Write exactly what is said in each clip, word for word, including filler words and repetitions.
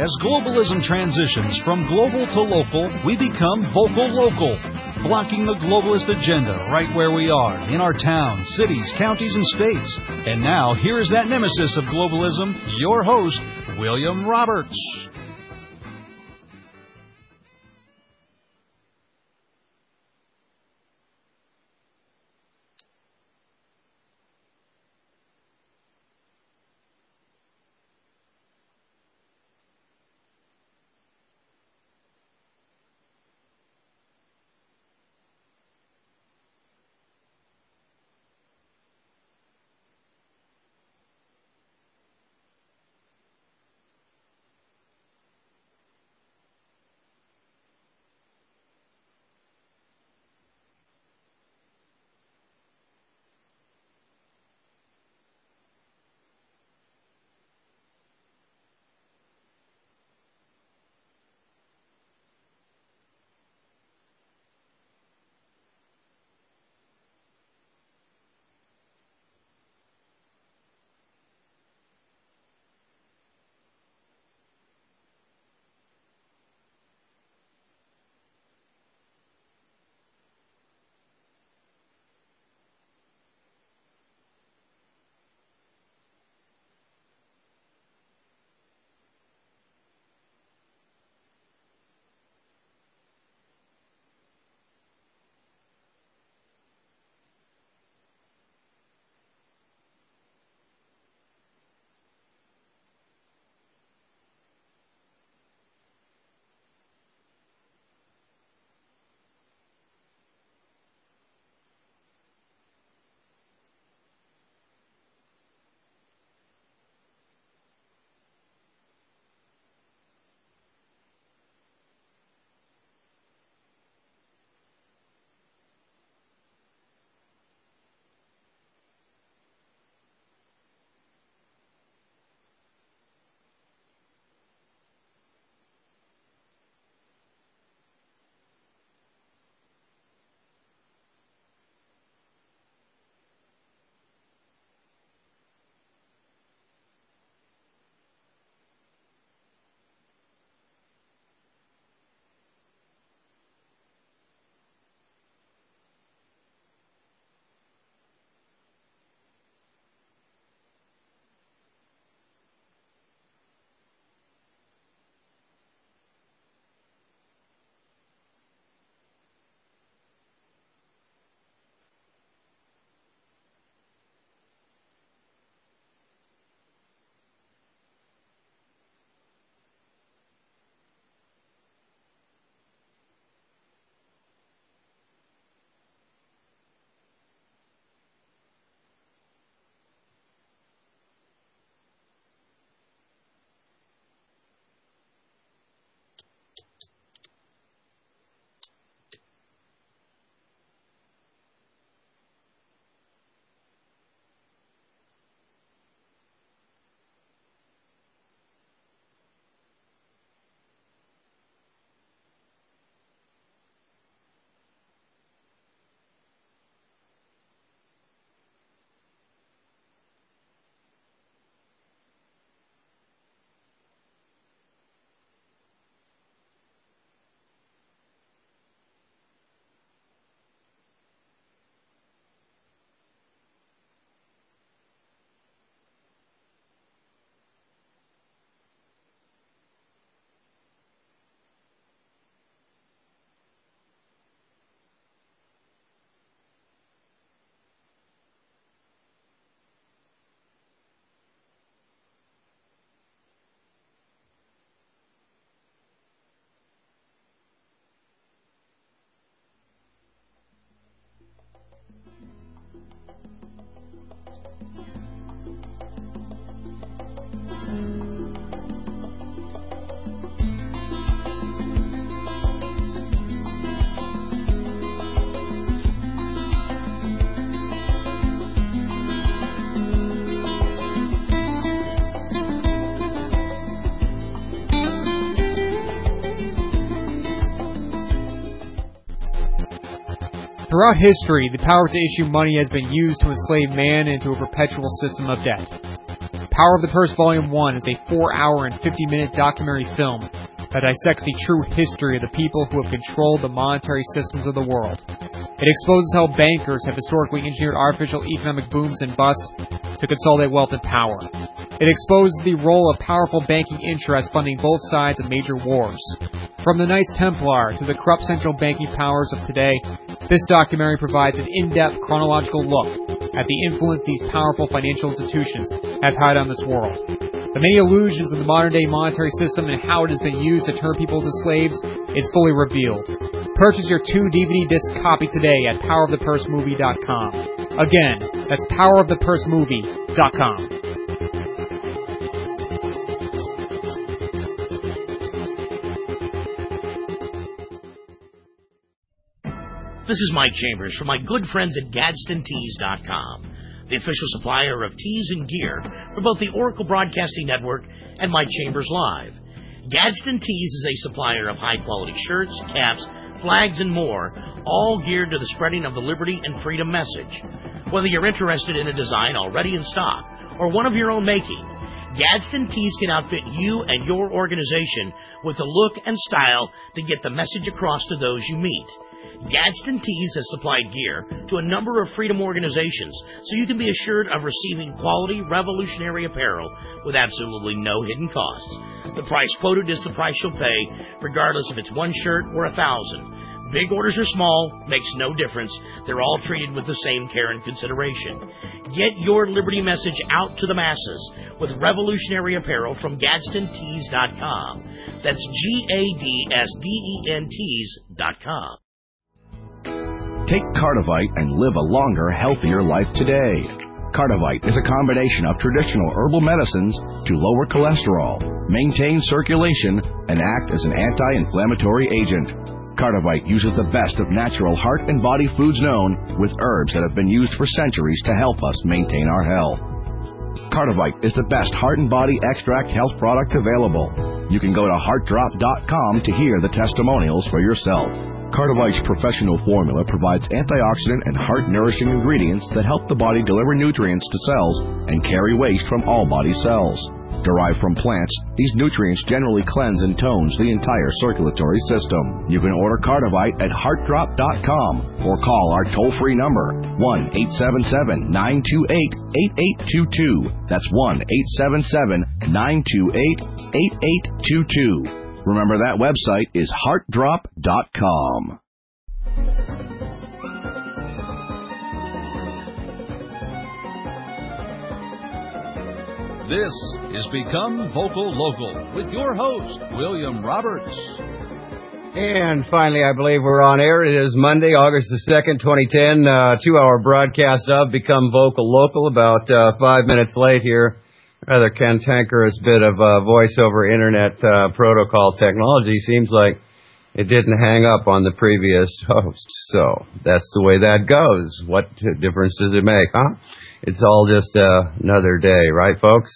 As globalism transitions from global to local, we become vocal local, blocking the globalist agenda right where we are, in our towns, cities, counties, and states. And now, here is that nemesis of globalism, your host, William Roberts. Throughout history, the power to issue money has been used to enslave man into a perpetual system of debt. Power of the Purse Volume one is a four hour and fifty minute documentary film that dissects the true history of the people who have controlled the monetary systems of the world. It exposes how bankers have historically engineered artificial economic booms and busts to consolidate wealth and power. It exposes the role of powerful banking interests funding both sides of major wars. From the Knights Templar to the corrupt central banking powers of today, this documentary provides an in-depth chronological look at the influence these powerful financial institutions have had on this world. The many illusions of the modern-day monetary system and how it has been used to turn people into slaves is fully revealed. Purchase your two D V D disc copy today at power of the purse movie dot com. Again, that's power of the purse movie dot com. This is Mike Chambers from my good friends at Gadsden Tees dot com, the official supplier of tees and gear for both the Oracle Broadcasting Network and Mike Chambers Live. Gadsden Tees is a supplier of high-quality shirts, caps, flags, and more, all geared to the spreading of the liberty and freedom message. Whether you're interested in a design already in stock or one of your own making, Gadsden Tees can outfit you and your organization with the look and style to get the message across to those you meet. Gadsden Tees has supplied gear to a number of freedom organizations, so you can be assured of receiving quality, revolutionary apparel with absolutely no hidden costs. The price quoted is the price you'll pay, regardless if it's one shirt or a thousand. Big orders or small, makes no difference. They're all treated with the same care and consideration. Get your liberty message out to the masses with revolutionary apparel from Gadsden Tees dot com. That's G A D S D E N Tees dot com. Take Cardivite and live a longer, healthier life today. Cardivite is a combination of traditional herbal medicines to lower cholesterol, maintain circulation, and act as an anti-inflammatory agent. Cardivite uses the best of natural heart and body foods known, with herbs that have been used for centuries to help us maintain our health. Cardivite is the best heart and body extract health product available. You can go to heart drop dot com to hear the testimonials for yourself. Cardivite's professional formula provides antioxidant and heart-nourishing ingredients that help the body deliver nutrients to cells and carry waste from all body cells. Derived from plants, these nutrients generally cleanse and tones the entire circulatory system. You can order Cardivite at heart drop dot com or call our toll-free number, one eight seven seven, nine two eight, eight eight two two. That's one eight seven seven, nine two eight, eight eight two two. Remember, that website is heart drop dot com. This is Become Vocal Local with your host, William Roberts. And finally, I believe we're on air. It is Monday, August the second, twenty ten, uh, two-hour broadcast of Become Vocal Local, about uh, five minutes late here. Rather cantankerous bit of uh, voice-over internet uh, protocol technology. Seems like it didn't hang up on the previous host. So that's the way that goes. What difference does it make, huh? It's all just uh, another day, right, folks?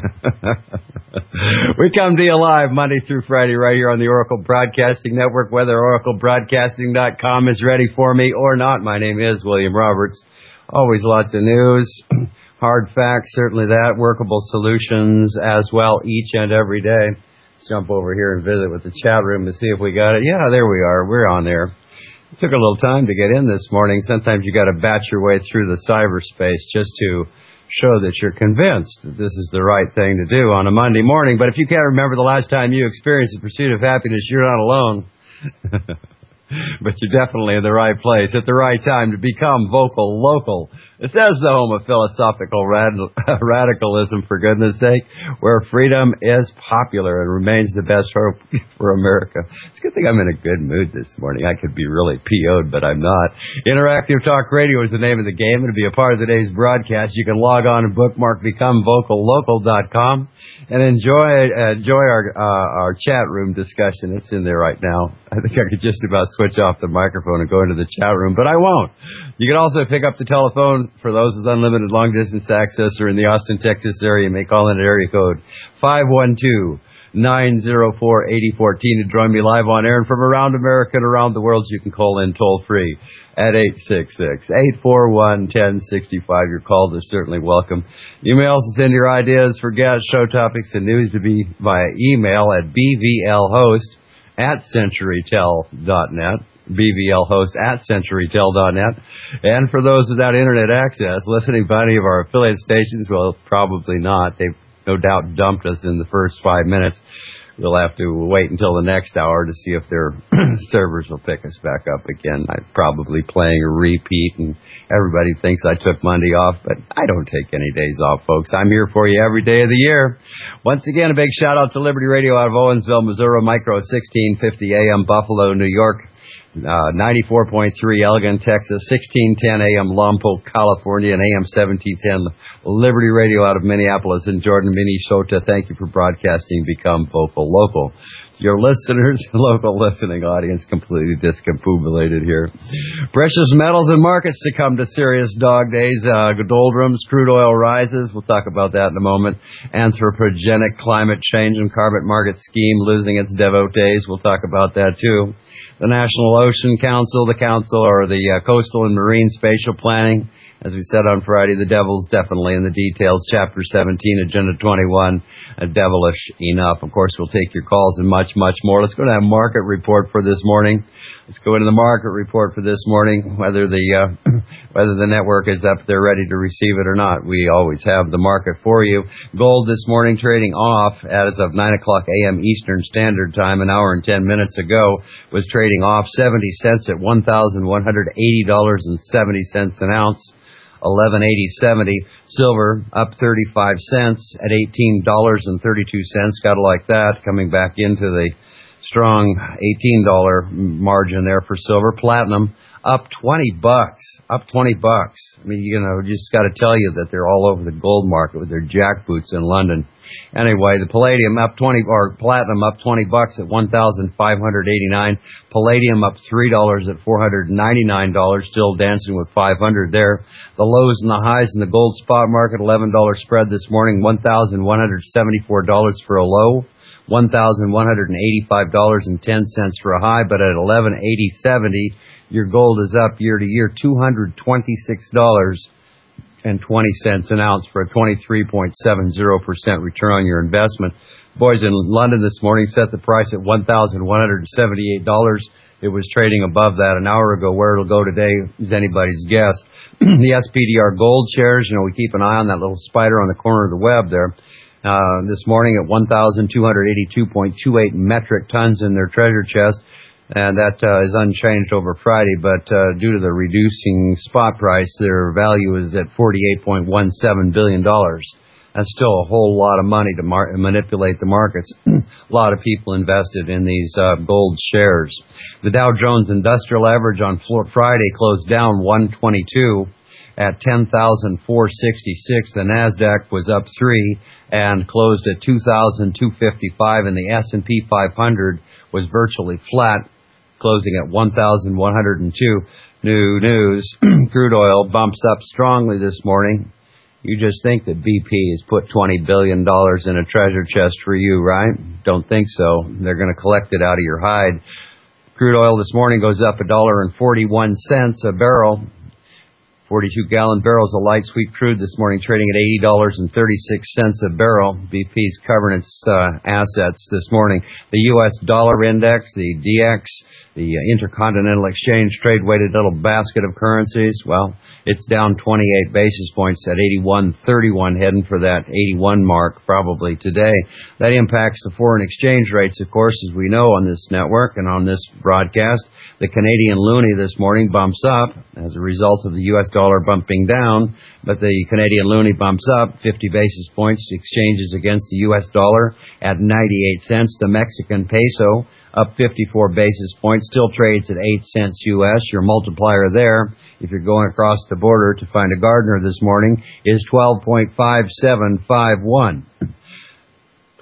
We come to you live Monday through Friday right here on the Oracle Broadcasting Network, whether oracle broadcasting dot com is ready for me or not. My name is William Roberts. Always lots of news. Hard facts, certainly that. Workable solutions as well each and every day. Let's jump over here and visit with the chat room to see if we got it. Yeah, there we are. We're on there. It took a little time to get in this morning. Sometimes you got to batch your way through the cyberspace just to show that you're convinced that this is the right thing to do on a Monday morning. But if you can't remember the last time you experienced the pursuit of happiness, you're not alone. But you're definitely in the right place at the right time to become vocal local. It says the home of philosophical rad- radicalism, for goodness sake, where freedom is popular and remains the best hope for America. It's a good thing I'm in a good mood this morning. I could be really P O'd, but I'm not. Interactive Talk Radio is the name of the game, and to be a part of today's broadcast, you can log on and bookmark become vocal local dot com and enjoy uh, enjoy our uh, our chat room discussion. It's in there right now. I think I could just about switch off the microphone and go into the chat room, but I won't. You can also pick up the telephone for those with unlimited long-distance access or in the Austin, Texas area. You may call in at area code five one two, nine oh four, eight oh one four to join me live on air. And from around America and around the world, you can call in toll-free at eight six six, eight four one, one oh six five. Your calls are certainly welcome. You may also send your ideas for guests, show topics, and news to be via email at b v l host at centurytel dot net. B V L host at centurytel dot net. And for those without internet access, listening by any of our affiliate stations, well, probably not. They've no doubt dumped us in the first five minutes. We'll have to wait until the next hour to see if their servers will pick us back up again. I'm probably playing a repeat, and everybody thinks I took Monday off, but I don't take any days off, folks. I'm here for you every day of the year. Once again, a big shout-out to Liberty Radio out of Owensville, Missouri, Micro sixteen fifty A M, Buffalo, New York. Uh, ninety-four point three Elgin, Texas, sixteen ten A M Lompoc, California, and A M seventeen ten Liberty Radio out of Minneapolis and Jordan, Minnesota. Thank you for broadcasting. Become vocal local. Your listeners, local listening audience, completely discombobulated here. Precious metals and markets succumb to serious dog days. Uh, doldrums, crude oil rises. We'll talk about that in a moment. Anthropogenic climate change and carbon market scheme losing its devotees. We'll talk about that too. The National Ocean Council, the Council, or the uh, Coastal and Marine Spatial Planning. As we said on Friday, the devil's definitely in the details. Chapter seventeen, Agenda twenty-one, uh, devilish enough. Of course, we'll take your calls and much, much more. Let's go to that market report for this morning. Let's go into the market report for this morning, whether the uh, whether the network is up there ready to receive it or not. We always have the market for you. Gold this morning trading off as of nine o'clock A M Eastern Standard Time, an hour and ten minutes ago, was trading off seventy cents at one thousand one hundred eighty dollars and seventy cents an ounce. eleven eighty seventy. Silver up thirty-five cents at eighteen dollars and thirty-two cents. Gotta like that. Coming back into the strong eighteen dollars margin there for silver. Platinum up twenty bucks. Up twenty bucks. I mean, you know, just got to tell you that they're all over the gold market with their jackboots in London. Anyway, the palladium up twenty, or platinum up twenty bucks at one thousand five hundred eighty-nine. Palladium up three dollars at four hundred ninety-nine dollars, still dancing with five hundred there. The lows and the highs in the gold spot market, eleven dollars spread this morning, one thousand one hundred seventy-four dollars for a low, one thousand one hundred eighty-five dollars and ten cents for a high, but at eleven eighty seventy, your gold is up year to year two hundred twenty-six dollars and twenty cents an ounce for a twenty-three point seven zero percent return on your investment. Boys in London this morning set the price at one thousand one hundred seventy-eight dollars. It was trading above that an hour ago. Where it'll go today is anybody's guess. The S P D R gold shares, you know, we keep an eye on that little spider on the corner of the web there. Uh, this morning at one thousand two hundred eighty-two point two eight metric tons in their treasure chest. And that uh, is unchanged over Friday, but uh, due to the reducing spot price, their value is at forty-eight point one seven billion dollars. That's still a whole lot of money to mar- manipulate the markets. A lot of people invested in these uh, gold shares. The Dow Jones Industrial Average on Friday closed down one twenty-two at ten thousand four hundred sixty-six. The NASDAQ was up three and closed at two thousand two hundred fifty-five, and the S and P five hundred was virtually flat, closing at one thousand one hundred two. New news, crude oil bumps up strongly this morning. You just think that B P has put twenty billion dollars in a treasure chest for you, right? Don't think so. They're going to collect it out of your hide. Crude oil this morning goes up one dollar and forty-one cents a barrel. forty-two gallon barrels of light sweet crude this morning trading at eighty dollars and thirty-six cents a barrel. B P's covering its uh, assets this morning. The U S dollar index, the D X, the Intercontinental Exchange trade weighted little basket of currencies, well, it's down twenty-eight basis points at eighty-one thirty-one, heading for that eighty-one mark probably today. That impacts the foreign exchange rates, of course, as we know on this network and on this broadcast. The Canadian loonie this morning bumps up as a result of the U S dollar bumping down, but the Canadian loonie bumps up fifty basis points. Exchanges against the U S dollar at ninety-eight cents. The Mexican peso up fifty-four basis points, still trades at eight cents U S. Your multiplier there, if you're going across the border to find a gardener this morning, is twelve point five seven five one.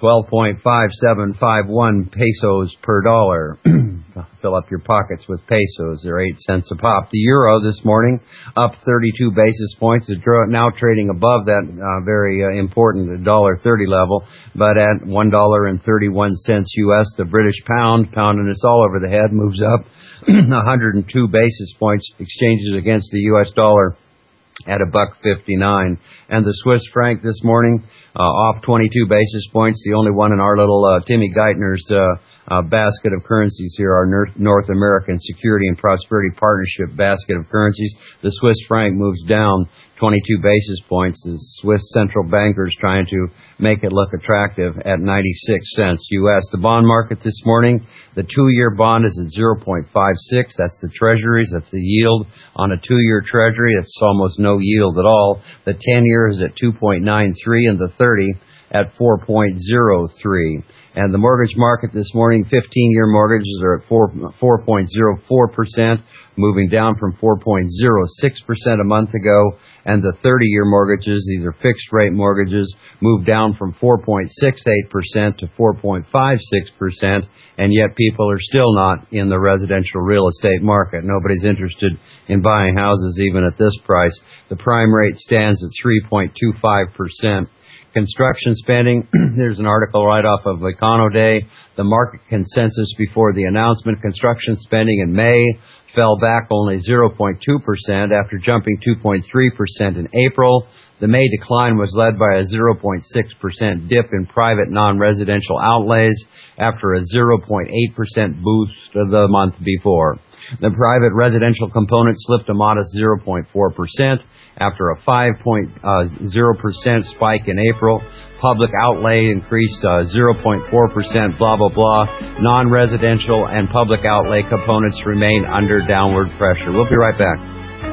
twelve point five seven five one pesos per dollar. Fill up your pockets with pesos. They're eight cents a pop. The euro this morning up thirty-two basis points. It's now trading above that uh, very uh, important one dollar thirty level, but at one dollar and thirty-one cents U S. The British pound, pounding us all over the head, moves up one hundred two basis points. Exchanges against the U S dollar at a buck fifty-nine. And the Swiss franc this morning uh, off twenty-two basis points. The only one in our little uh, Timmy Geithner's uh, uh, basket of currencies here, our North American Security and Prosperity Partnership basket of currencies. The Swiss franc moves down twenty-two basis points. The Swiss central bankers trying to make it look attractive at ninety-six cents U S. The bond market this morning, the two-year bond is at zero point five six. That's the treasuries. That's the yield on a two-year treasury. It's almost no yield at all. The ten-year is at two point nine three and the thirty at four point zero three. And the mortgage market this morning, fifteen-year mortgages are at four point zero four percent, moving down from four point zero six percent a month ago. And the thirty-year mortgages, these are fixed-rate mortgages, moved down from four point six eight percent to four point five six percent, and yet people are still not in the residential real estate market. Nobody's interested in buying houses even at this price. The prime rate stands at three point two five percent. Construction spending, there's an article right off of Econo Day. The market consensus before the announcement, construction spending in May fell back only zero point two percent after jumping two point three percent in April. The May decline was led by a zero point six percent dip in private non-residential outlays after a zero point eight percent boost the month before. The private residential component slipped a modest zero point four percent after a five point zero percent spike in April. Public outlay increased uh, zero point four percent, blah, blah, blah. Non-residential and public outlay components remain under downward pressure. We'll be right back.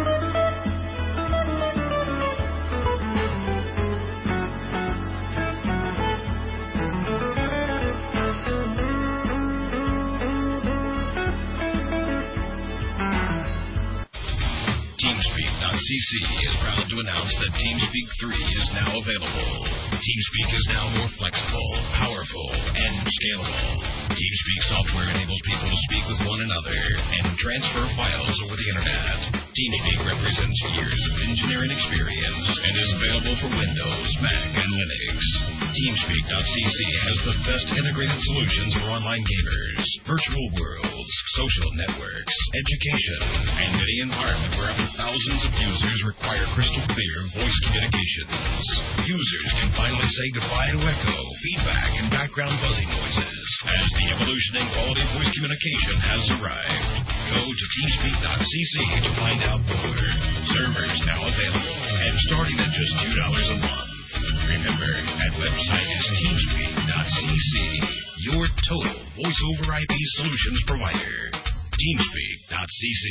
C C is proud to announce that TeamSpeak three is now available. TeamSpeak is now more flexible, powerful, and scalable. TeamSpeak software enables people to speak with one another and transfer files over the internet. TeamSpeak represents years of engineering experience and is available for Windows, Mac, and Linux. TeamSpeak dot C C has the best integrated solutions for online gamers, virtual worlds, social networks, education, and any environment wherever thousands of users require crystal clear voice communications. Users can finally say goodbye to echo, feedback, and background buzzing noises as the evolution in quality voice communication has arrived. Go to TeamSpeak dot C C to find out more. Servers now available and starting at just two dollars a month. Remember, that website is TeamSpeak dot C C, your total voice over I P solutions provider. TeamSpeak dot C C.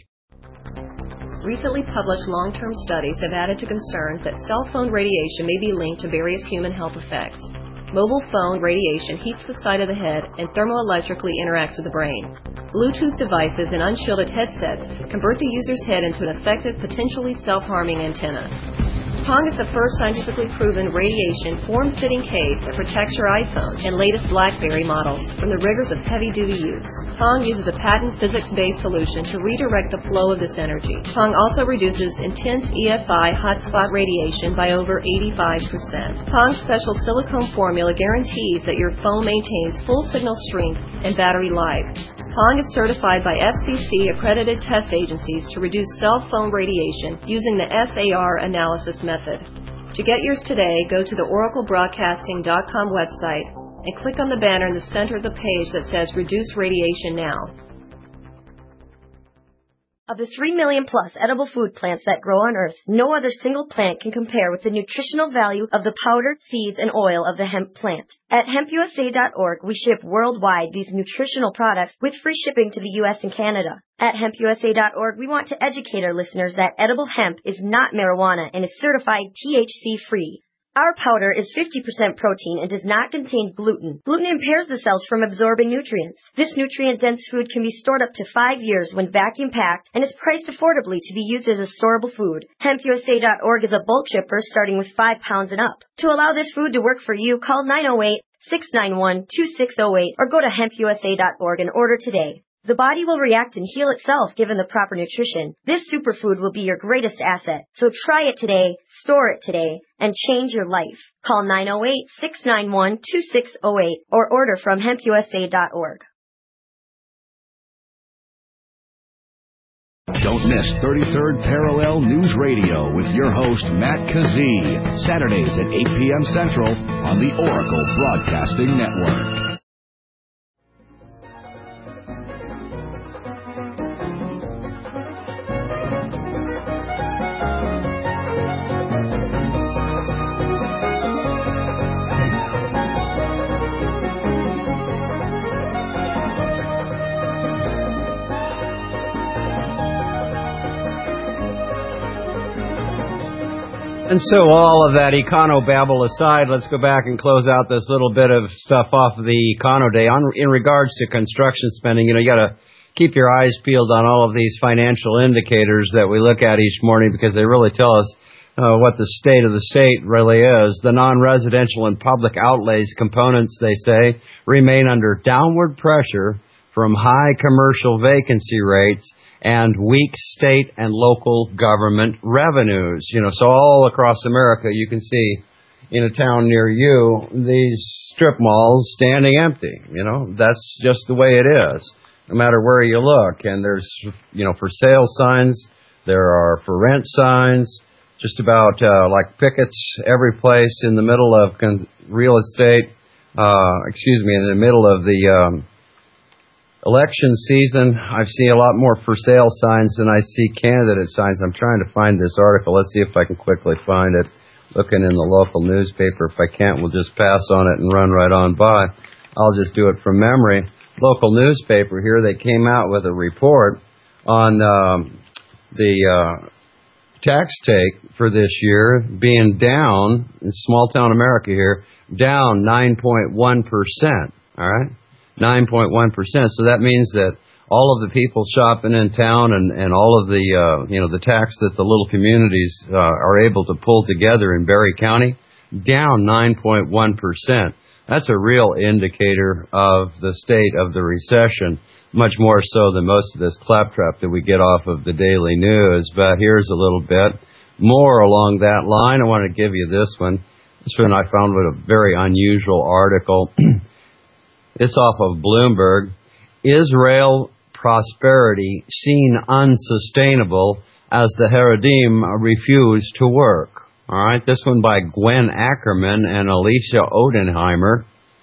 Recently published long-term studies have added to concerns that cell phone radiation may be linked to various human health effects. Mobile phone radiation heats the side of the head and thermoelectrically interacts with the brain. Bluetooth devices and unshielded headsets convert the user's head into an effective, potentially self-harming antenna. Pong is the first scientifically proven radiation form-fitting case that protects your iPhone and latest BlackBerry models from the rigors of heavy-duty use. Pong uses a patent physics-based solution to redirect the flow of this energy. Pong also reduces intense E F I hotspot radiation by over eighty-five percent. Pong's special silicone formula guarantees that your phone maintains full signal strength and battery life. Pong is certified by F C C-accredited test agencies to reduce cell phone radiation using the S A R analysis method. To get yours today, go to the Oracle Broadcasting dot com website and click on the banner in the center of the page that says Reduce Radiation Now. Of the three million plus edible food plants that grow on Earth, no other single plant can compare with the nutritional value of the powder, seeds, and oil of the hemp plant. At hemp U S A dot org, we ship worldwide these nutritional products with free shipping to the U S and Canada. At hemp U S A dot org, we want to educate our listeners that edible hemp is not marijuana and is certified T H C free. Our powder is fifty percent protein and does not contain gluten. Gluten impairs the cells from absorbing nutrients. This nutrient-dense food can be stored up to five years when vacuum-packed and is priced affordably to be used as a storable food. Hemp U S A dot org is a bulk shipper starting with five pounds and up. To allow this food to work for you, call nine oh eight, six nine one, two six oh eight or go to hemp U S A dot org and order today. The body will react and heal itself given the proper nutrition. This superfood will be your greatest asset. So try it today, store it today, and change your life. Call nine oh eight, six nine one, two six oh eight or order from hemp U S A dot org. Don't miss thirty-third Parallel News Radio with your host, Matt Kazee, Saturdays at eight p.m. Central on the Oracle Broadcasting Network. And so all of that econo-babble aside, let's go back and close out this little bit of stuff off of the Econo Day. On, in regards to construction spending, you know, you got to keep your eyes peeled on all of these financial indicators that we look at each morning because they really tell us uh, what the state of the state really is. The non-residential and public outlays components, they say, remain under downward pressure from high commercial vacancy rates and weak state and local government revenues. You know, so all across America, you can see in a town near you, these strip malls standing empty. You know, that's just the way it is, no matter where you look. And there's, you know, for sale signs, there are for rent signs, just about uh, like pickets every place in the middle of con- real estate, uh, excuse me, in the middle of the um, election season. I've seen a lot more for sale signs than I see candidate signs. I'm trying to find this article. Let's see if I can quickly find it. Looking in the local newspaper. If I can't, we'll just pass on it and run right on by. I'll just do it from memory. Local newspaper here, they came out with a report on um, the uh, tax take for this year being down, in small town America here, down nine point one percent. All right? nine point one percent. So that means that all of the people shopping in town and, and all of the, uh, you know, the tax that the little communities uh, are able to pull together in Berry County, down nine point one percent. That's a real indicator of the state of the recession, much more so than most of this claptrap that we get off of the daily news. But here's a little bit more along that line. I want to give you this one. This one I found was a very unusual article. It's off of Bloomberg. Israel prosperity seen unsustainable as the Haredim refuse to work. All right, this one by Gwen Ackerman and Alicia Odenheimer,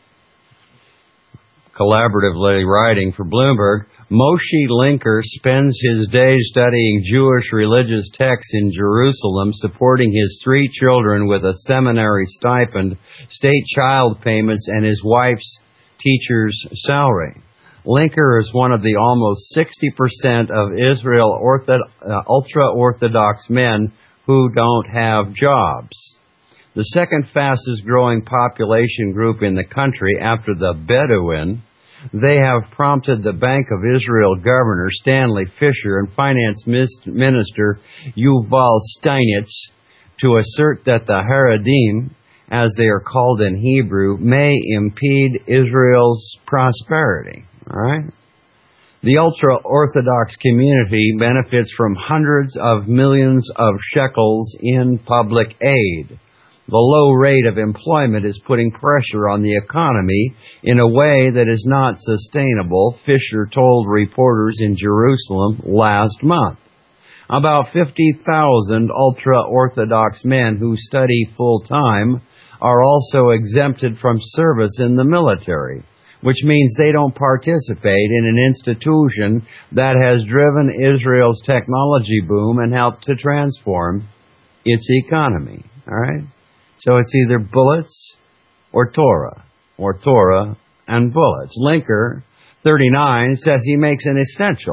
collaboratively writing for Bloomberg. Moshe Linker spends his days studying Jewish religious texts in Jerusalem, supporting his three children with a seminary stipend, state child payments, and his wife's teacher's salary. Linker is one of the almost sixty percent of Israel ortho, uh, ultra-Orthodox men who don't have jobs. The second fastest growing population group in the country after the Bedouin, they have prompted the Bank of Israel Governor Stanley Fischer and Finance Minister Yuval Steinitz to assert that the Haredim, as they are called in Hebrew, may impede Israel's prosperity. All right? The ultra-Orthodox community benefits from hundreds of millions of shekels in public aid. The low rate of employment is putting pressure on the economy in a way that is not sustainable, Fisher told reporters in Jerusalem last month. About fifty thousand ultra-Orthodox men who study full-time are also exempted from service in the military, which means they don't participate in an institution that has driven Israel's technology boom and helped to transform its economy. All right? So it's either bullets or Torah, or Torah and bullets. Linker, thirty-nine, says he makes an essential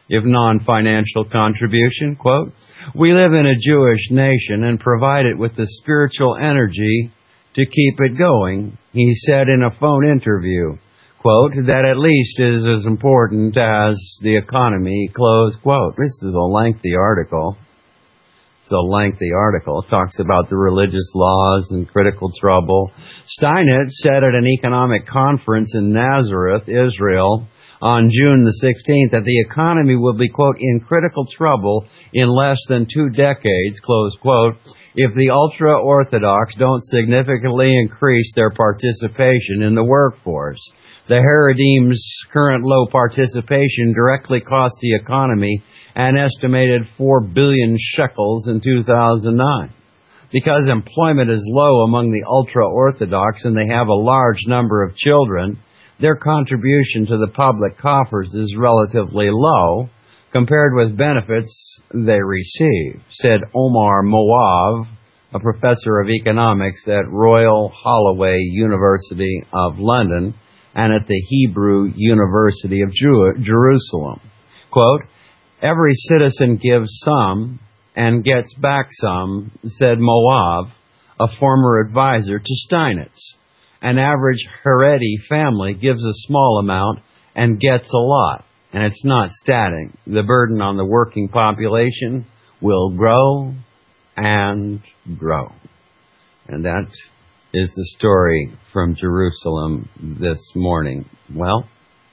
if non-financial contribution. Quote, we live in a Jewish nation and provide it with the spiritual energy to keep it going, he said in a phone interview. Quote, that at least is as important as the economy, close quote. This is a lengthy article. It's a lengthy article. It talks about the religious laws and critical trouble. Steinitz said at an economic conference in Nazareth, Israel, on June the sixteenth, that the economy will be, quote, in critical trouble in less than two decades, close quote, if the ultra-Orthodox don't significantly increase their participation in the workforce. The Haredim's current low participation directly cost the economy an estimated four billion shekels in two thousand nine. Because employment is low among the ultra-Orthodox and they have a large number of children, their contribution to the public coffers is relatively low compared with benefits they receive, said Omar Moav, a professor of economics at Royal Holloway University of London and at the Hebrew University of Jerusalem. Quote, every citizen gives some and gets back some, said Moav, a former advisor to Steinitz. An average Haredi family gives a small amount and gets a lot, and it's not static. The burden on the working population will grow and grow. And that is the story from Jerusalem this morning. Well,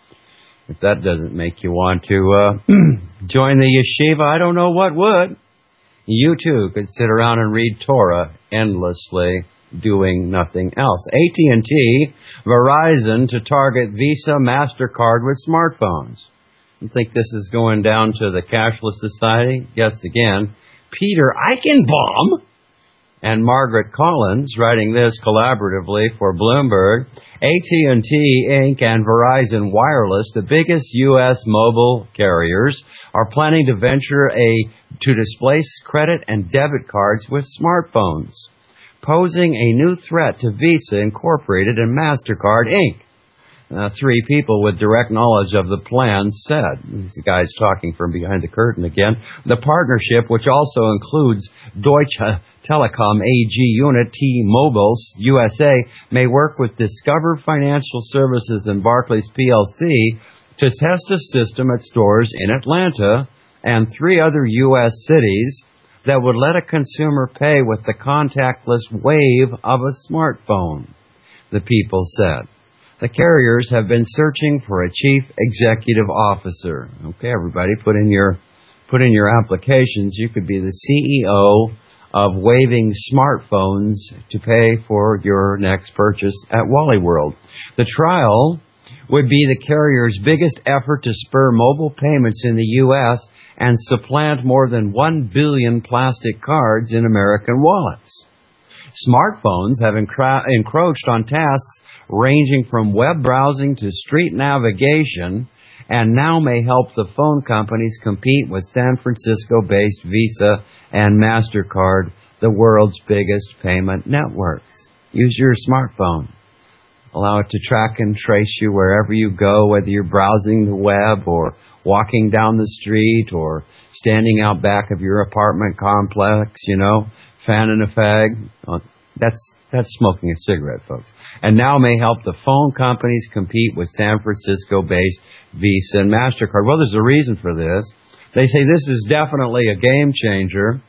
if that doesn't make you want to uh, join the yeshiva, I don't know what would. You too could sit around and read Torah endlessly, doing nothing else. A T and T, Verizon to target Visa, MasterCard with smartphones. You think this is going down to the cashless society? Guess again. Peter Eichenbaum and Margaret Collins, writing this collaboratively for Bloomberg, A T and T, Incorporated and Verizon Wireless, the biggest U S mobile carriers, are planning to venture a to displace credit and debit cards with smartphones, posing a new threat to Visa Incorporated and MasterCard, Incorporated. Uh, three people with direct knowledge of the plan said, this guy's talking from behind the curtain again, the partnership, which also includes Deutsche Telekom A G unit T-Mobile U S A, may work with Discover Financial Services and Barclays P L C to test a system at stores in Atlanta and three other U S cities that would let a consumer pay with the contactless wave of a smartphone, the people said. The carriers have been searching for a chief executive officer. Okay, everybody, put in your put in your applications. You could be the C E O of waving smartphones to pay for your next purchase at Wally World. The trial would be the carrier's biggest effort to spur mobile payments in the U S and supplant more than one billion plastic cards in American wallets. Smartphones have encro- encroached on tasks ranging from web browsing to street navigation, and now may help the phone companies compete with San Francisco-based Visa and MasterCard, the world's biggest payment networks. Use your smartphone. Allow it to track and trace you wherever you go, whether you're browsing the web or walking down the street or standing out back of your apartment complex, you know, fanning a fag. That's That's smoking a cigarette, folks. And now may help the phone companies compete with San Francisco-based Visa and MasterCard. Well, there's a reason for this. They say this is definitely a game changer,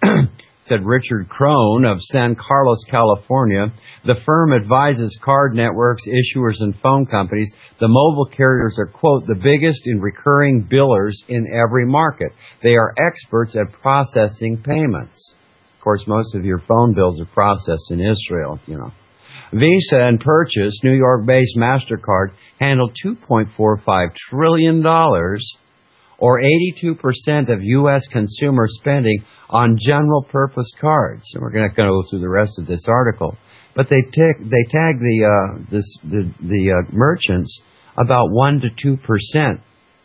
said Richard Crone of San Carlos, California. The firm advises card networks, issuers, and phone companies. The mobile carriers are, quote, the biggest in recurring billers in every market. They are experts at processing payments. Of course, most of your phone bills are processed in Israel, you know. Visa and Purchase, New York-based MasterCard, handled two point four five trillion dollars, or eighty-two percent of U S consumer spending on general-purpose cards. And we're going to go through the rest of this article. But they, t- they tag the, uh, this, the, the uh, merchants about one to two percent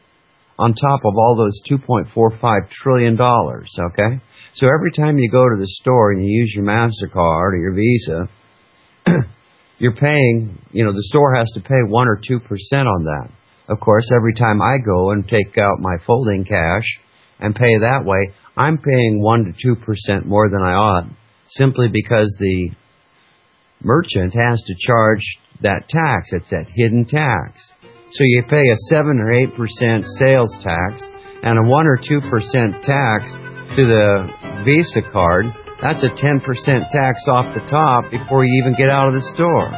on top of all those two point four five trillion dollars, okay? So every time you go to the store and you use your MasterCard or your Visa, you're paying, you know, the store has to pay one or two percent on that. of course, every time I go and take out my folding cash and pay that way, I'm paying one to two percent more than I ought, simply because the merchant has to charge that tax. It's that hidden tax. So you pay a seven or eight percent sales tax and a one or two percent tax to the Visa card. That's a ten percent tax off the top before you even get out of the store.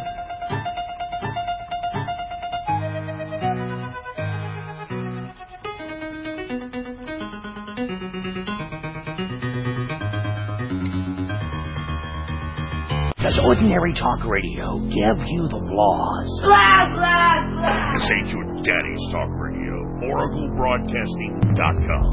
Does ordinary talk radio give you the laws? Blah, blah, blah. This ain't your daddy's talk radio. Oracle Broadcasting dot com.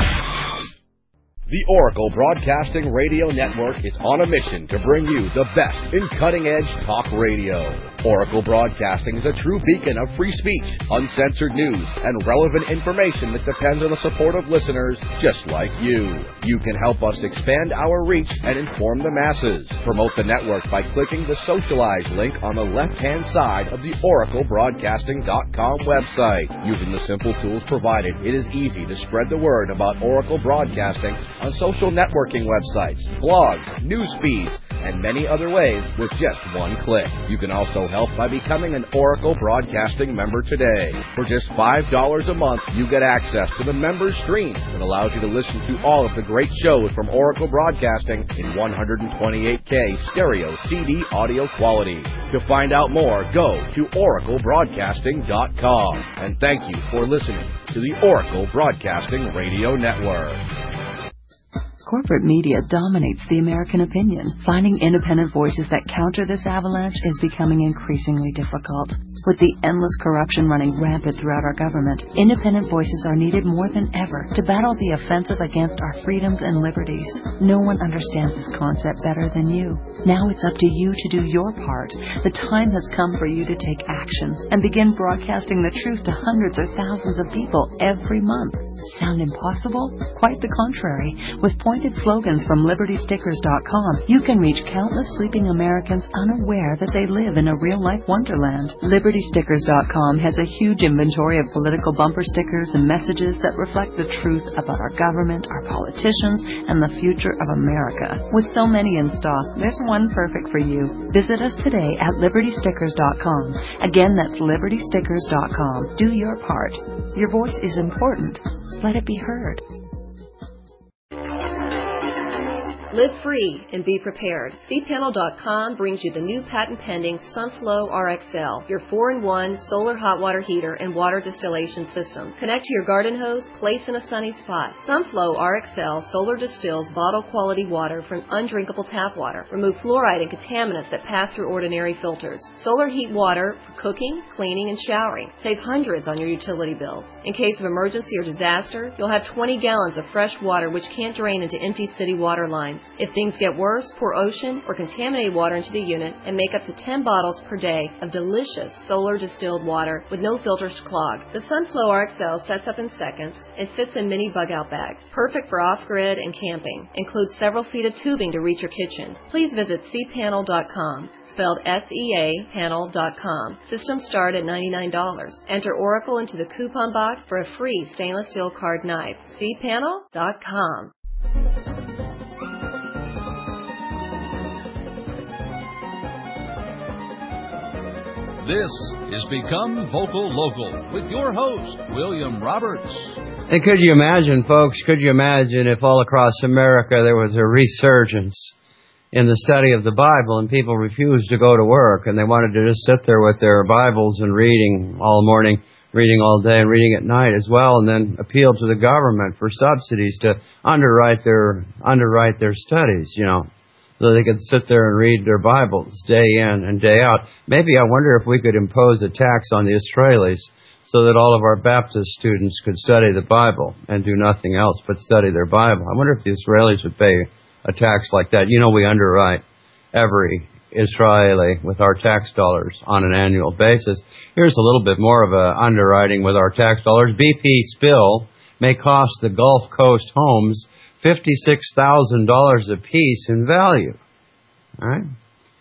The Oracle Broadcasting Radio Network is on a mission to bring you the best in cutting-edge talk radio. Oracle Broadcasting is a true beacon of free speech, uncensored news, and relevant information that depends on the support of listeners just like you. You can help us expand our reach and inform the masses. Promote the network by clicking the Socialize link on the left-hand side of the Oracle Broadcasting dot com website. Using the simple tools provided, it is easy to spread the word about Oracle Broadcasting on social networking websites, blogs, news feeds, and many other ways with just one click. You can also help by becoming an Oracle Broadcasting member today. For just five dollars a month, you get access to the members stream that allows you to listen to all of the great shows from Oracle Broadcasting in one twenty-eight K stereo C D audio quality. To find out more, go to Oracle Broadcasting dot com. And thank you for listening to the Oracle Broadcasting Radio Network. Corporate media dominates the American opinion. Finding independent voices that counter this avalanche is becoming increasingly difficult. With the endless corruption running rampant throughout our government, independent voices are needed more than ever to battle the offensive against our freedoms and liberties. No one understands this concept better than you. Now it's up to you to do your part. The time has come for you to take action and begin broadcasting the truth to hundreds or thousands of people every month. Sound impossible? Quite the contrary. With pointed slogans from Liberty Stickers dot com, you can reach countless sleeping Americans unaware that they live in a real-life wonderland. Liberty Stickers dot com has a huge inventory of political bumper stickers and messages that reflect the truth about our government, our politicians, and the future of America. With so many in stock, there's one perfect for you. Visit us today at Liberty Stickers dot com. Again, that's Liberty Stickers dot com. Do your part. Your voice is important. Let it be heard. Live free and be prepared. C panel dot com brings you the new patent-pending Sunflow R X L, your four in one solar hot water heater and water distillation system. Connect to your garden hose, place in a sunny spot. Sunflow R X L solar distills bottle-quality water from undrinkable tap water. Remove fluoride and contaminants that pass through ordinary filters. Solar heat water for cooking, cleaning, and showering. Save hundreds on your utility bills. In case of emergency or disaster, you'll have twenty gallons of fresh water which can't drain into empty city water lines. If things get worse, pour ocean or contaminated water into the unit and make up to ten bottles per day of delicious solar distilled water with no filters to clog. The Sunflow R X L sets up in seconds and fits in mini bug-out bags. Perfect for off-grid and camping. Includes several feet of tubing to reach your kitchen. Please visit C panel dot com, spelled S E A panel dot com. Systems start at ninety-nine dollars. Enter Oracle into the coupon box for a free stainless steel card knife. C panel dot com. This is Become Vocal Local with your host, William Roberts. And could you imagine, folks, could you imagine if all across America there was a resurgence in the study of the Bible and people refused to go to work and they wanted to just sit there with their Bibles and reading all morning, reading all day and reading at night as well, and then appeal to the government for subsidies to underwrite their underwrite their studies, you know, so they could sit there and read their Bibles day in and day out. Maybe I wonder if we could impose a tax on the Israelis so that all of our Baptist students could study the Bible and do nothing else but study their Bible. I wonder if the Israelis would pay a tax like that. You know, we underwrite every Israeli with our tax dollars on an annual basis. Here's a little bit more of a underwriting with our tax dollars. B P spill may cost the Gulf Coast homes fifty-six thousand dollars apiece in value. All right?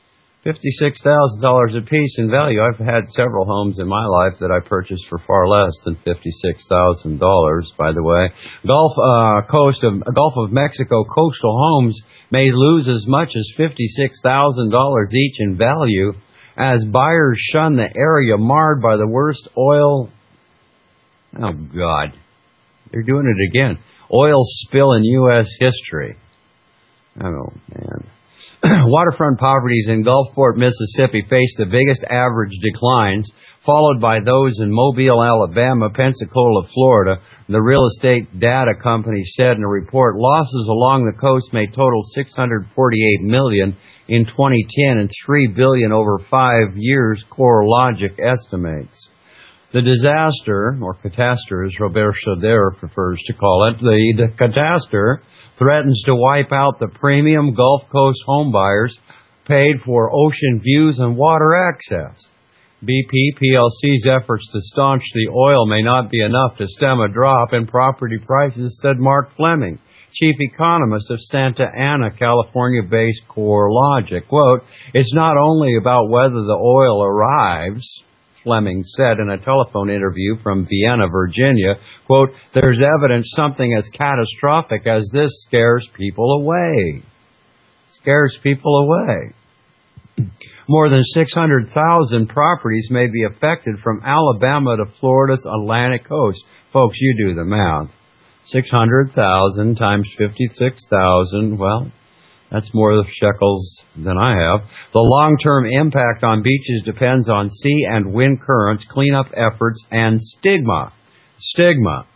fifty-six thousand dollars a piece in value. I've had several homes in my life that I purchased for far less than fifty-six thousand dollars, by the way. Gulf uh, Coast of Gulf of Mexico coastal homes may lose as much as fifty-six thousand dollars each in value as buyers shun the area marred by the worst oil. Oh, God. They're doing it again. Oil spill in U S history. Oh, man. Waterfront properties in Gulfport, Mississippi face the biggest average declines, followed by those in Mobile, Alabama, Pensacola, Florida. The real estate data company said in a report losses along the coast may total six hundred forty-eight million dollars in twenty ten and three billion dollars over five years, CoreLogic estimates. The disaster, or catastrophe, as Robert Chaudère prefers to call it, the, the catastrophe threatens to wipe out the premium Gulf Coast homebuyers paid for ocean views and water access. B P P L C's efforts to staunch the oil may not be enough to stem a drop in property prices, said Mark Fleming, chief economist of Santa Ana, California-based CoreLogic. Quote, "It's not only about whether the oil arrives," Fleming said in a telephone interview from Vienna, Virginia, quote, "there's evidence something as catastrophic as this scares people away." Scares people away. More than six hundred thousand properties may be affected from Alabama to Florida's Atlantic coast. Folks, you do the math. six hundred thousand times fifty-six thousand, well, that's more shekels than I have. The long-term impact on beaches depends on sea and wind currents, cleanup efforts, and stigma. Stigma.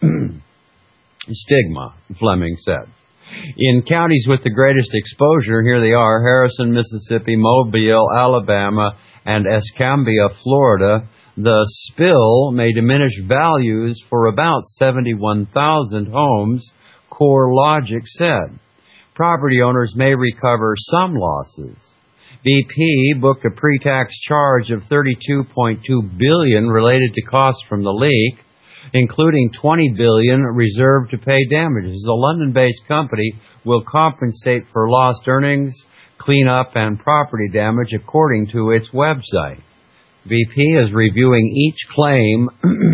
Stigma, Fleming said. In counties with the greatest exposure, here they are, Harrison, Mississippi, Mobile, Alabama, and Escambia, Florida. The spill may diminish values for about seventy-one thousand homes, CoreLogic said. Property owners may recover some losses. B P booked a pre-tax charge of thirty-two point two billion dollars related to costs from the leak, including twenty billion dollars reserved to pay damages. The London-based company will compensate for lost earnings, cleanup, and property damage, according to its website. B P is reviewing each claim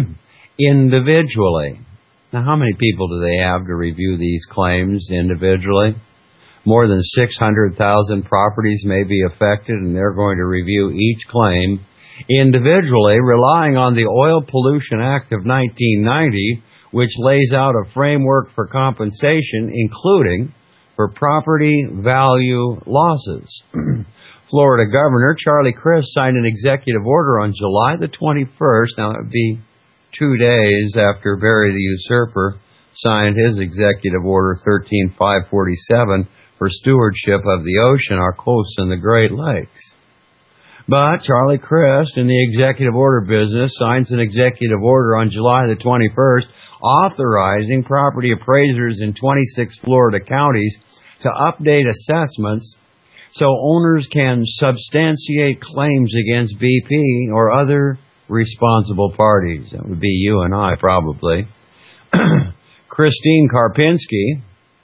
individually. Now, how many people do they have to review these claims individually? More than six hundred thousand properties may be affected, and they're going to review each claim individually, relying on the Oil Pollution Act of nineteen ninety, which lays out a framework for compensation, including for property value losses. Florida Governor Charlie Crist signed an executive order on July the twenty-first. Now, that would be two days after Barry the Usurper signed his executive order thirteen five forty-seven for stewardship of the ocean, our coasts, and the Great Lakes. But Charlie Crist, in the executive order business, signs an executive order on July the twenty-first authorizing property appraisers in twenty-six Florida counties to update assessments so owners can substantiate claims against B P or other responsible parties. That would be you and I, probably. Christine Karpinski,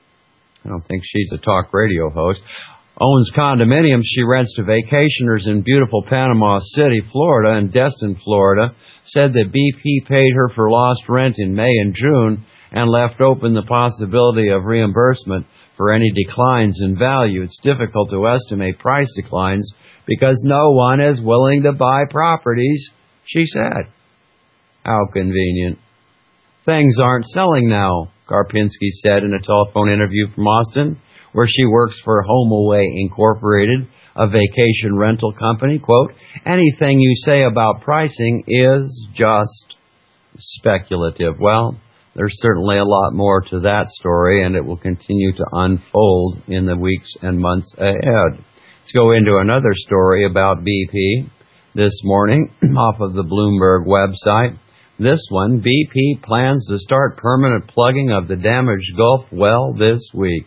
I don't think she's a talk radio host, owns condominiums she rents to vacationers in beautiful Panama City, Florida, and Destin, Florida, said that B P paid her for lost rent in May and June and left open the possibility of reimbursement for any declines in value. It's difficult to estimate price declines because no one is willing to buy properties, she said. How convenient. Things aren't selling now, Karpinski said in a telephone interview from Austin, where she works for HomeAway Incorporated, a vacation rental company. Quote, "Anything you say about pricing is just speculative." Well, there's certainly a lot more to that story, and it will continue to unfold in the weeks and months ahead. Let's go into another story about B P this morning off of the Bloomberg website. This one, B P plans to start permanent plugging of the damaged Gulf well this week.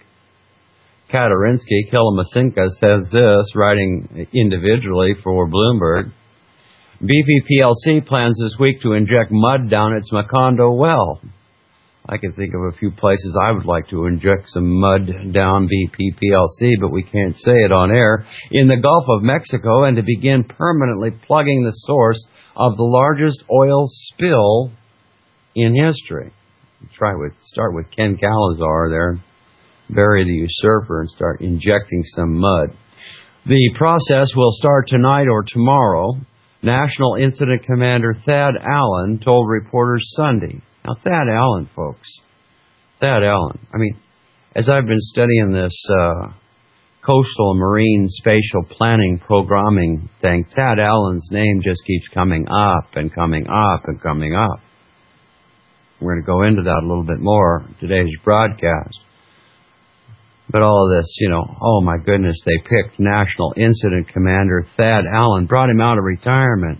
Katarinsky Kilamasinka says this, writing individually for Bloomberg. B P P L C plans this week to inject mud down its Macondo well. I can think of a few places I would like to inject some mud down B P P L C, but we can't say it on air. In the Gulf of Mexico, and to begin permanently plugging the source of the largest oil spill in history. Try with start with Ken Calazar there, bury the usurper, and start injecting some mud. The process will start tonight or tomorrow. National Incident Commander Thad Allen told reporters Sunday. Now, Thad Allen, folks, Thad Allen. I mean, as I've been studying this uh, coastal marine spatial planning programming thing, Thad Allen's name just keeps coming up and coming up and coming up. We're going to go into that a little bit more in today's broadcast. But all of this, you know, oh my goodness, they picked National Incident Commander Thad Allen, brought him out of retirement.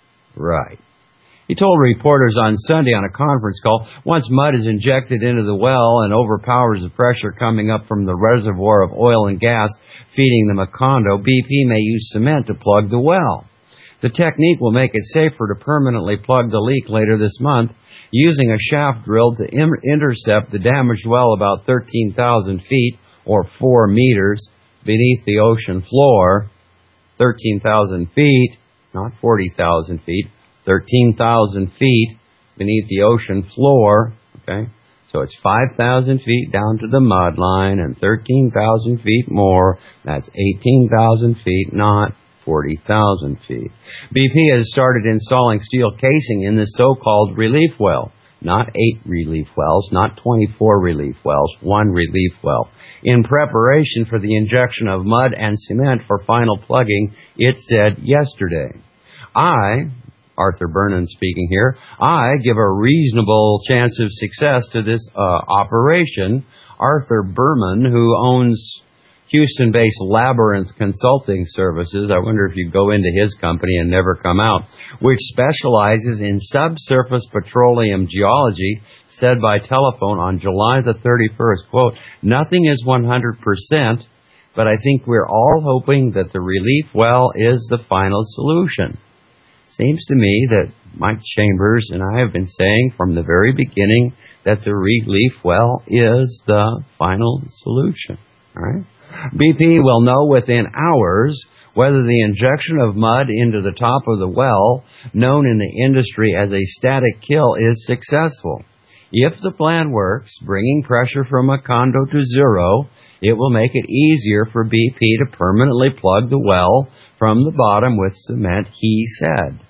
Right. He told reporters on Sunday on a conference call, once mud is injected into the well and overpowers the pressure coming up from the reservoir of oil and gas feeding the Macondo, B P may use cement to plug the well. The technique will make it safer to permanently plug the leak later this month, using a shaft drill to im- intercept the damaged well about thirteen thousand feet or four meters beneath the ocean floor. thirteen thousand feet, not forty thousand feet. thirteen thousand feet beneath the ocean floor, okay? So it's five thousand feet down to the mud line and thirteen thousand feet more. That's eighteen thousand feet, not forty thousand feet. B P has started installing steel casing in this so-called relief well. Not eight relief wells, not twenty-four relief wells, one relief well. In preparation for the injection of mud and cement for final plugging, it said yesterday. I... Arthur Berman speaking here, I give a reasonable chance of success to this uh, operation. Arthur Berman, who owns Houston-based Labyrinth Consulting Services, I wonder if you go into his company and never come out, which specializes in subsurface petroleum geology, said by telephone on July the thirty-first, quote, nothing is one hundred percent, but I think we're all hoping that the relief well is the final solution. Seems to me that Mike Chambers and I have been saying from the very beginning that the relief well is the final solution. All right? B P will know within hours whether the injection of mud into the top of the well, known in the industry as a static kill, is successful. If the plan works, bringing pressure from Macondo to zero, it will make it easier for B P to permanently plug the well from the bottom with cement, he said.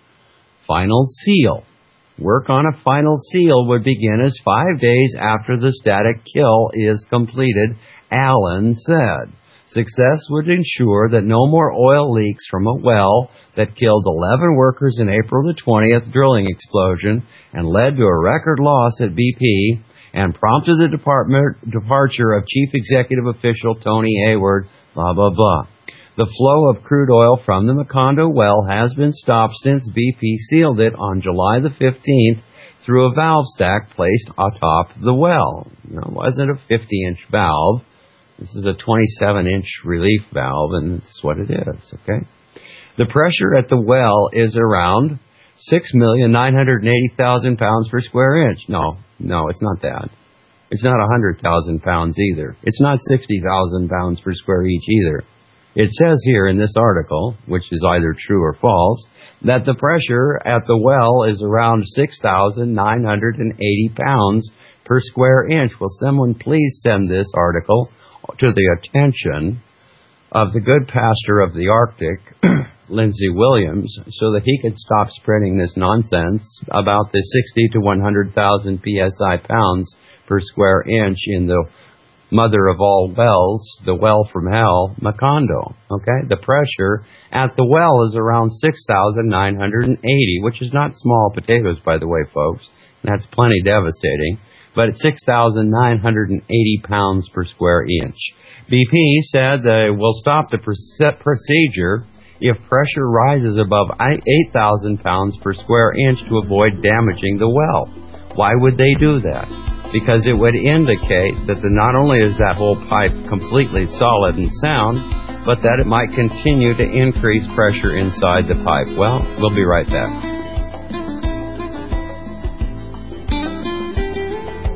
Final seal. Work on a final seal would begin as five days after the static kill is completed, Allen said. Success would ensure that no more oil leaks from a well that killed eleven workers in April the twentieth drilling explosion and led to a record loss at B P and prompted the department departure of Chief Executive Official Tony Hayward, blah, blah, blah. The flow of crude oil from the Macondo well has been stopped since B P sealed it on July the fifteenth through a valve stack placed atop the well. You know, it wasn't a fifty-inch valve. This is a twenty-seven inch relief valve, and that's what it is, okay? The pressure at the well is around six million nine hundred eighty thousand pounds per square inch. No, no, it's not that. It's not one hundred thousand pounds either. It's not sixty thousand pounds per square inch either. It says here in this article, which is either true or false, that the pressure at the well is around six thousand nine hundred eighty pounds per square inch. Will someone please send this article to the attention of the good pastor of the Arctic, Lindsey Williams, so that he could stop spreading this nonsense about the sixty to one hundred thousand P S I pounds per square inch in the mother of all wells, the well from hell, Macondo. Okay? The pressure at the well is around six thousand nine hundred eighty, which is not small potatoes, by the way, folks. That's plenty devastating. But it's six thousand nine hundred eighty pounds per square inch. B P said they will stop the procedure if pressure rises above eight thousand pounds per square inch to avoid damaging the well. Why would they do that? Because it would indicate that the, not only is that whole pipe completely solid and sound, but that it might continue to increase pressure inside the pipe. Well, we'll be right back.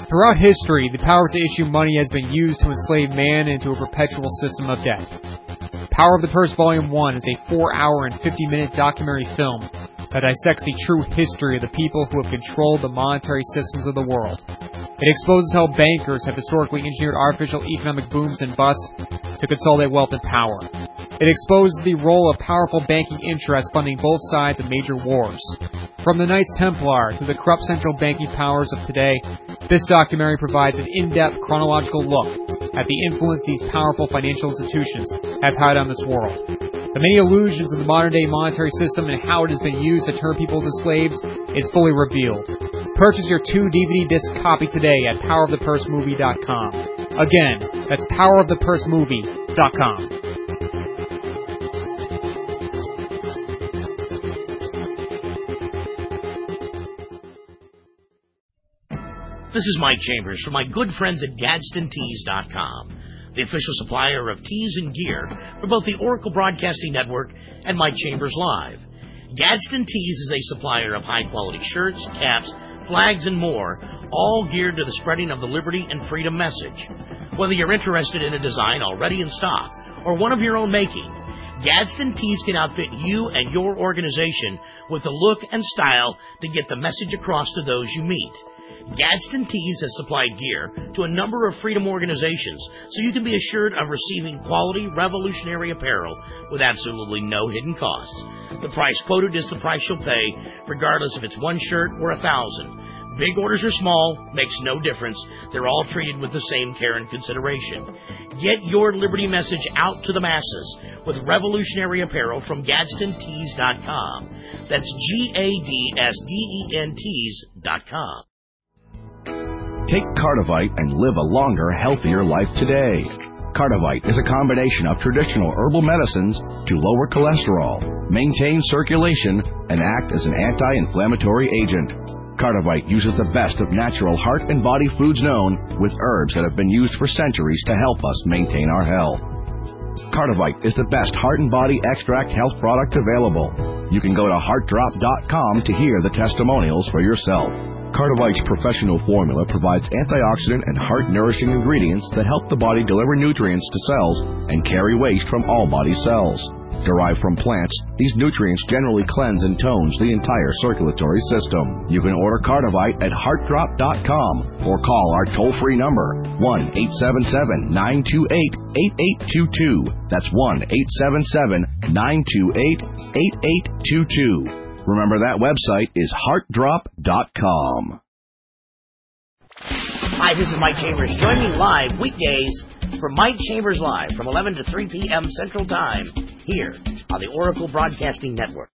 Throughout history, the power to issue money has been used to enslave man into a perpetual system of debt. Power of the Purse Volume one is a four hour and fifty minute documentary film that dissects the true history of the people who have controlled the monetary systems of the world. It exposes how bankers have historically engineered artificial economic booms and busts to consolidate wealth and power. It exposes the role of powerful banking interests funding both sides of major wars. From the Knights Templar to the corrupt central banking powers of today, this documentary provides an in-depth chronological look at the influence these powerful financial institutions have had on this world. The many illusions of the modern-day monetary system and how it has been used to turn people into slaves is fully revealed. Purchase your two D V D disc copy today at power of the purse movie dot com. Again, that's power of the purse movie dot com. This is Mike Chambers from my good friends at Gadsden Tees dot com, the official supplier of tees and gear for both the Oracle Broadcasting Network and Mike Chambers Live. Gadsden Tees is a supplier of high-quality shirts, caps, flags, and more, all geared to the spreading of the liberty and freedom message. Whether you're interested in a design already in stock or one of your own making, Gadsden Tees can outfit you and your organization with the look and style to get the message across to those you meet. Gadsden Tees has supplied gear to a number of freedom organizations, so you can be assured of receiving quality, revolutionary apparel with absolutely no hidden costs. The price quoted is the price you'll pay, regardless if it's one shirt or a thousand. Big orders or small, makes no difference. They're all treated with the same care and consideration. Get your liberty message out to the masses with revolutionary apparel from Gadsden Tees dot com. That's G A D S D E N Tees dot com. Take Cardivite and live a longer, healthier life today. Cardivite is a combination of traditional herbal medicines to lower cholesterol, maintain circulation, and act as an anti-inflammatory agent. Cardivite uses the best of natural heart and body foods known, with herbs that have been used for centuries to help us maintain our health. Cardivite is the best heart and body extract health product available. You can go to heart drop dot com to hear the testimonials for yourself. Cardivite's professional formula provides antioxidant and heart-nourishing ingredients that help the body deliver nutrients to cells and carry waste from all body cells. Derived from plants, these nutrients generally cleanse and tones the entire circulatory system. You can order Cardivite at heart drop dot com or call our toll-free number, one eight seven seven, nine two eight, eight eight two two. That's one eight seven seven, nine two eight, eight eight two two. Remember, that website is heart drop dot com. Hi, this is Mike Chambers. Join me live weekdays for Mike Chambers Live from eleven to three p.m. Central Time here on the Oracle Broadcasting Network.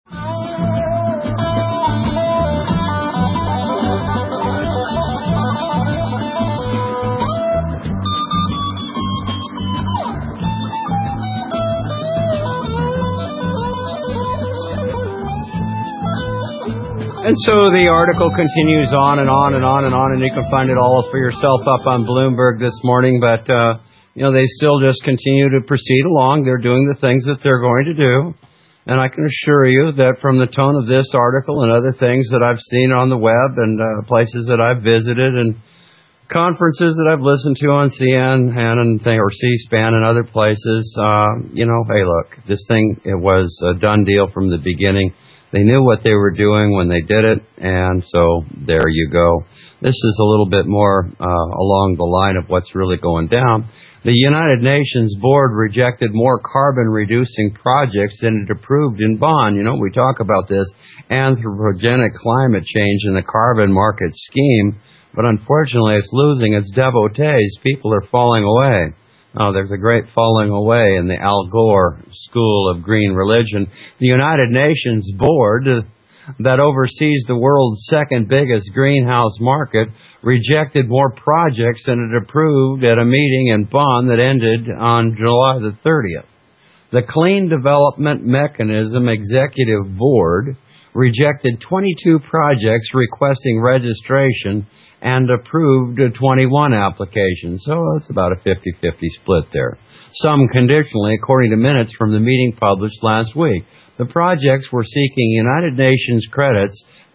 And so the article continues on and on and on and on, and you can find it all for yourself up on Bloomberg this morning. But, uh, you know, they still just continue to proceed along. They're doing the things that they're going to do. And I can assure you that from the tone of this article and other things that I've seen on the web and uh, places that I've visited and conferences that I've listened to on C N N and thing, or C-SPAN and other places, uh, you know, hey, look, this thing, it was a done deal from the beginning. They knew what they were doing when they did it, and so there you go. This is a little bit more uh, along the line of what's really going down. The United Nations board rejected more carbon-reducing projects than it approved in Bonn. You know, we talk about this anthropogenic climate change in the carbon market scheme, but unfortunately it's losing its devotees. People are falling away. Oh, there's a great falling away in the Al Gore School of Green Religion. The United Nations board uh, that oversees the world's second biggest greenhouse market rejected more projects than it approved at a meeting in Bonn that ended on July the thirtieth. The Clean Development Mechanism Executive Board rejected twenty-two projects requesting registration and approved twenty-one applications. So it's about a fifty-fifty split there. Some conditionally, according to minutes from the meeting published last week. The projects were seeking United Nations credits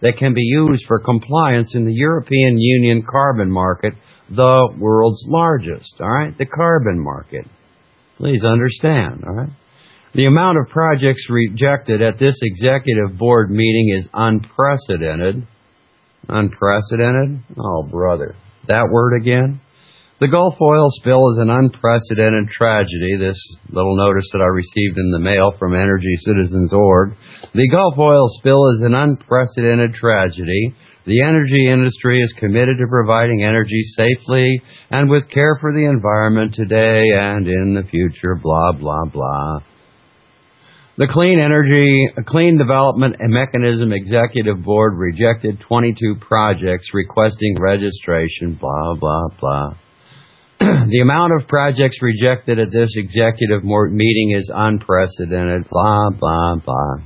that can be used for compliance in the European Union carbon market, the world's largest, all right? The carbon market. Please understand, all right? The amount of projects rejected at this executive board meeting is unprecedented. Unprecedented? Oh, brother. That word again? The Gulf oil spill is an unprecedented tragedy. This little notice that I received in the mail from Energy Citizens Org. The Gulf oil spill is an unprecedented tragedy. The energy industry is committed to providing energy safely and with care for the environment today and in the future, blah, blah, blah. The Clean Energy, Clean Development and Mechanism Executive Board rejected twenty-two projects requesting registration, blah, blah, blah. The amount of projects rejected at this executive meeting is unprecedented, blah, blah, blah.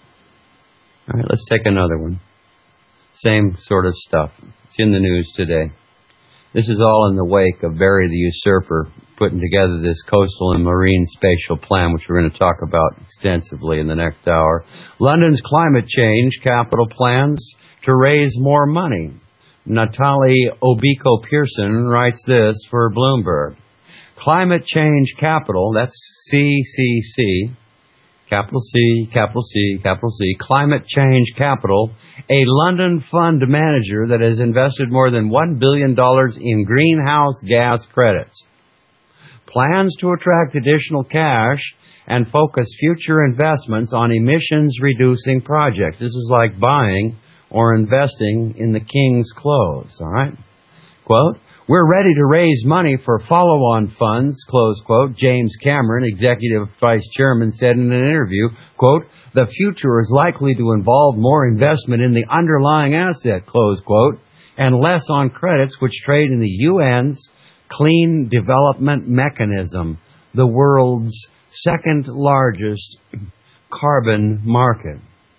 All right, let's take another one. Same sort of stuff. It's in the news today. This is all in the wake of Barry the Usurper putting together this coastal and marine spatial plan, which we're going to talk about extensively in the next hour. London's climate change capital plans to raise more money. Natalie Obiko-Pearson writes this for Bloomberg. Climate change capital, that's C C C, capital C, capital C, capital C, Climate Change Capital, a London fund manager that has invested more than one billion dollars in greenhouse gas credits, plans to attract additional cash and focus future investments on emissions-reducing projects. This is like buying or investing in the king's clothes, all right? Quote, we're ready to raise money for follow-on funds, close quote. James Cameron, executive vice chairman, said in an interview, quote, the future is likely to involve more investment in the underlying asset, close quote, and less on credits which trade in the U N's Clean Development Mechanism, the world's second largest carbon market.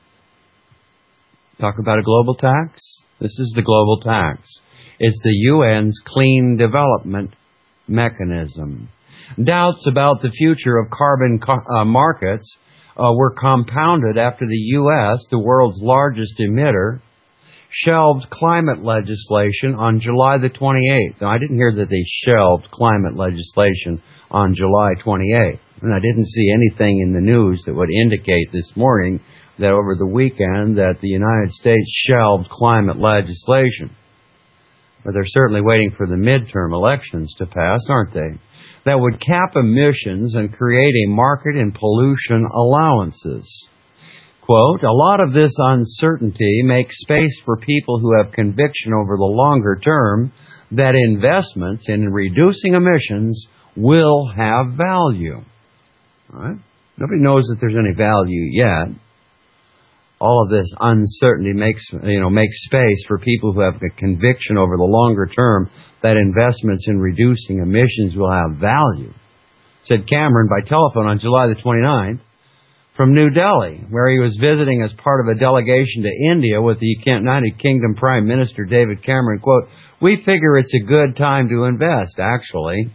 Talk about a global tax? This is the global tax. It's the U N's Clean Development Mechanism. Doubts about the future of carbon co- uh, markets uh, were compounded after the U S, the world's largest emitter, shelved climate legislation on July the twenty-eighth. Now, I didn't hear that they shelved climate legislation on July twenty-eighth. And I didn't see anything in the news that would indicate this morning that over the weekend that the United States shelved climate legislation. But they're certainly waiting for the midterm elections to pass, aren't they? That would cap emissions and create a market in pollution allowances. Quote, a lot of this uncertainty makes space for people who have conviction over the longer term that investments in reducing emissions will have value. All right? Nobody knows that there's any value yet. All of this uncertainty makes, you know, makes space for people who have a conviction over the longer term that investments in reducing emissions will have value, said Cameron by telephone on July the twenty-ninth from New Delhi, where he was visiting as part of a delegation to India with the United Kingdom Prime Minister David Cameron. Quote, we figure it's a good time to invest, actually.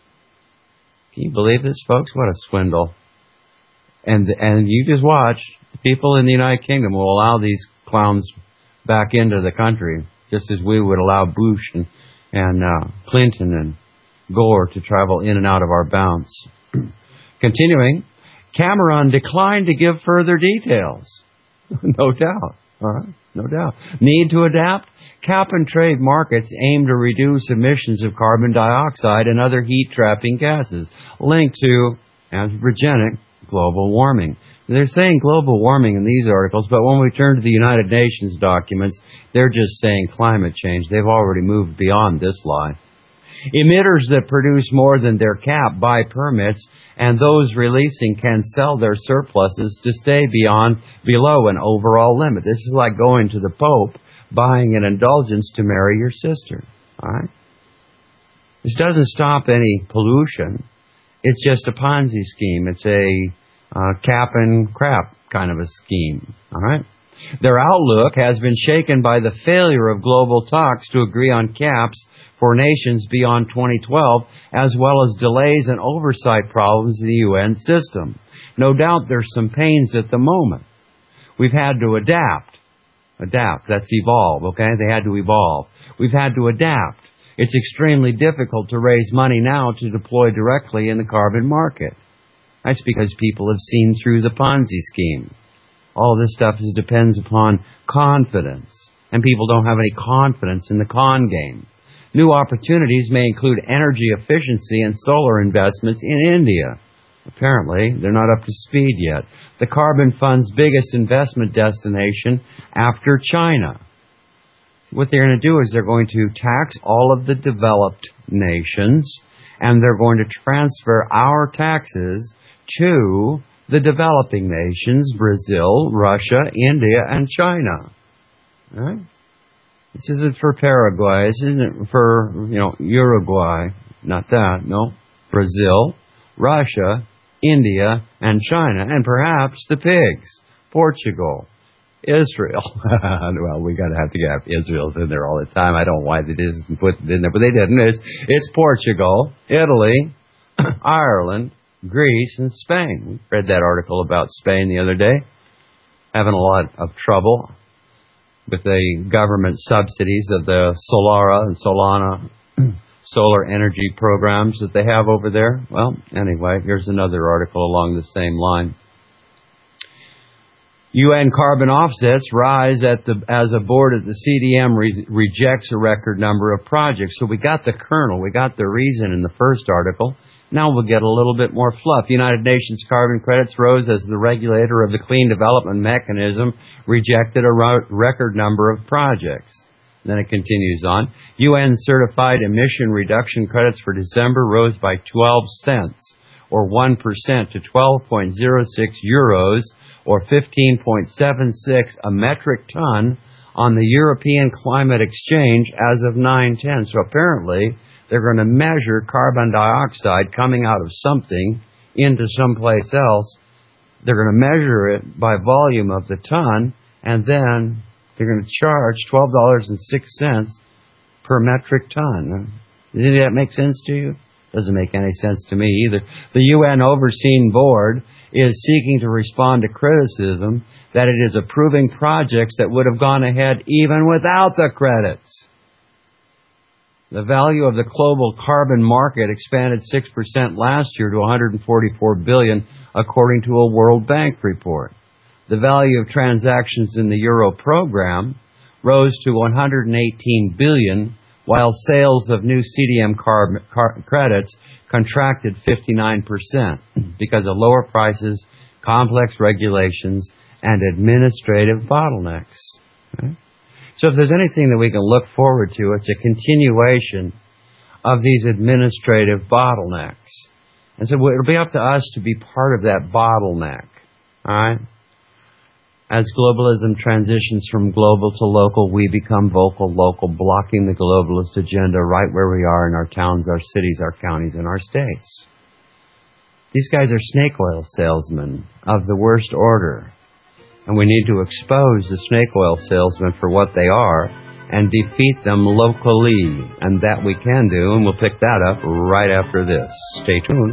Can you believe this, folks? What a swindle. And and you just watch. People in the United Kingdom will allow these clowns back into the country, just as we would allow Bush and, and uh, Clinton and Gore to travel in and out of our bounds. Continuing, Cameron declined to give further details. No doubt. All right, no doubt. Need to adapt? Cap and trade markets aim to reduce emissions of carbon dioxide and other heat-trapping gases linked to anthropogenic global warming. They're saying global warming in these articles, but when we turn to the United Nations documents, they're just saying climate change. They've already moved beyond this lie. Emitters that produce more than their cap buy permits, and those releasing can sell their surpluses to stay beyond below an overall limit. This is like going to the Pope, buying an indulgence to marry your sister. All right? This doesn't stop any pollution. It's just a Ponzi scheme. It's a uh, cap and crap kind of a scheme. All right? Their outlook has been shaken by the failure of global talks to agree on caps for nations beyond twenty twelve, as well as delays and oversight problems in the U N system. No doubt there's some pains at the moment. We've had to adapt. Adapt. That's evolve, okay? They had to evolve. We've had to adapt. It's extremely difficult to raise money now to deploy directly in the carbon market. That's because people have seen through the Ponzi scheme. All this stuff is, depends upon confidence, and people don't have any confidence in the con game. New opportunities may include energy efficiency and solar investments in India. Apparently, they're not up to speed yet. The Carbon Fund's biggest investment destination after China. What they're going to do is they're going to tax all of the developed nations, and they're going to transfer our taxes to the developing nations, Brazil, Russia, India, and China. All right? This isn't for Paraguay. This isn't for, you know, Uruguay. Not that, no. Brazil, Russia, India, and China, and perhaps the pigs, Portugal, Israel. Well, we got to have to have Israel's in there all the time. I don't know why they didn't put it in there, but they didn't. It's, it's Portugal, Italy, Ireland, Greece, and Spain. We read that article about Spain the other day, having a lot of trouble with the government subsidies of the Solara and Solana solar energy programs that they have over there. Well, anyway, here's another article along the same line. U N carbon offsets rise at the as a board at the C D M re- rejects a record number of projects. So we got the kernel, we got the reason in the first article. Now we'll get a little bit more fluff. United Nations carbon credits rose as the regulator of the Clean Development Mechanism rejected a ro- record number of projects. Then it continues on. U N certified emission reduction credits for December rose by twelve cents, or one percent, to twelve point zero six euros, or fifteen point seven six a metric ton on the European Climate Exchange as of nine ten. So apparently they're going to measure carbon dioxide coming out of something into someplace else. They're going to measure it by volume of the ton, and then they're going to charge twelve dollars and six cents per metric ton. Does any of that make sense to you? Doesn't make any sense to me either. The U N Overseeing Board is seeking to respond to criticism that it is approving projects that would have gone ahead even without the credits. The value of the global carbon market expanded six percent last year to one hundred forty-four billion dollars, according to a World Bank report. The value of transactions in the Euro program rose to one hundred eighteen billion dollars, while sales of new C D M car- car- credits contracted fifty-nine percent because of lower prices, complex regulations, and administrative bottlenecks. Okay? So if there's anything that we can look forward to, it's a continuation of these administrative bottlenecks. And so it'll be up to us to be part of that bottleneck. All right? As globalism transitions from global to local, we become vocal local, blocking the globalist agenda right where we are in our towns, our cities, our counties, and our states. These guys are snake oil salesmen of the worst order. And we need to expose the snake oil salesmen for what they are and defeat them locally. And that we can do, and we'll pick that up right after this. Stay tuned.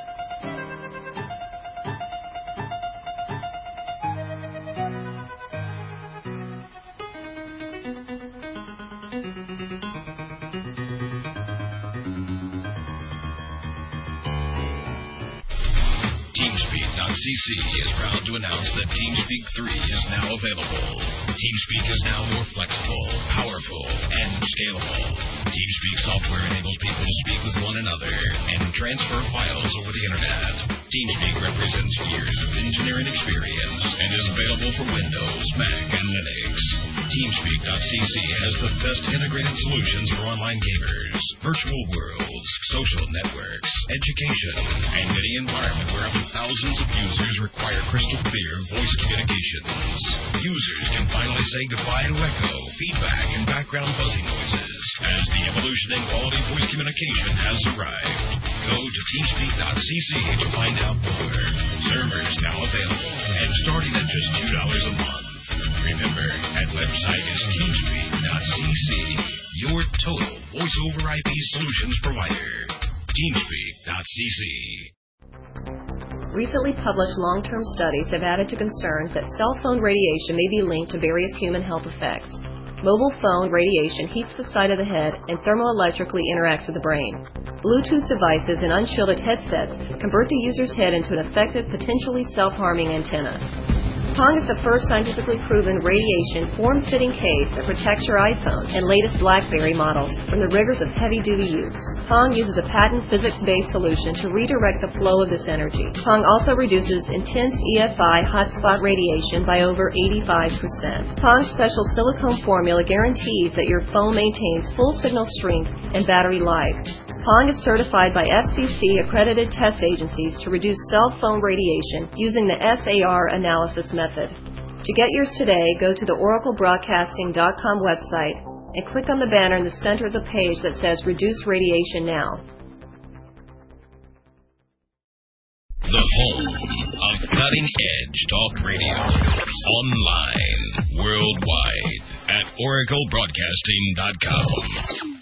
C C is proud to announce that TeamSpeak three is now available. TeamSpeak is now more flexible, powerful, and scalable. TeamSpeak software enables people to speak with one another and transfer files over the internet. TeamSpeak represents years of engineering experience and is available for Windows, Mac, and Linux. TeamSpeak dot C C has the best integrated solutions for online gamers, virtual worlds, social networks, education, and any environment where up to thousands of users require crystal clear voice communications. Users can finally say goodbye to echo, feedback, and background buzzing noises as the evolution in quality voice communication has arrived. Go to TeamSpeak dot C C to find out more. Servers now available and starting at just two dollars a month. Remember, that website is TeamSpeak dot C C, your total voice over I P solutions provider. TeamSpeak dot C C. Recently published long-term studies have added to concerns that cell phone radiation may be linked to various human health effects. Mobile phone radiation heats the side of the head and thermoelectrically interacts with the brain. Bluetooth devices and unshielded headsets convert the user's head into an effective, potentially self-harming antenna. Pong is the first scientifically proven radiation form-fitting case that protects your iPhone and latest BlackBerry models from the rigors of heavy-duty use. Pong uses a patent physics-based solution to redirect the flow of this energy. Pong also reduces intense E F I hotspot radiation by over eighty-five percent. Pong's special silicone formula guarantees that your phone maintains full signal strength and battery life. Pong is certified by F C C-accredited test agencies to reduce cell phone radiation using the S A R analysis method. To get yours today, go to the oracle broadcasting dot com website and click on the banner in the center of the page that says Reduce Radiation Now. The home of cutting-edge talk radio. Online, worldwide, at oracle broadcasting dot com.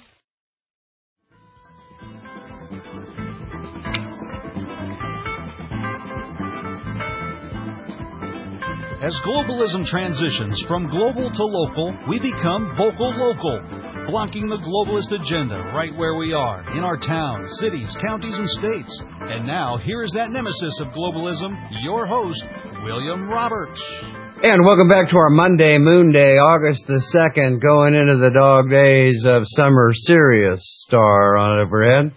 As globalism transitions from global to local, we become vocal local, blocking the globalist agenda right where we are, in our towns, cities, counties, and states. And now, here is that nemesis of globalism, your host, William Roberts. And welcome back to our Monday, Moon Day, August the second, going into the dog days of summer. Sirius star on overhead.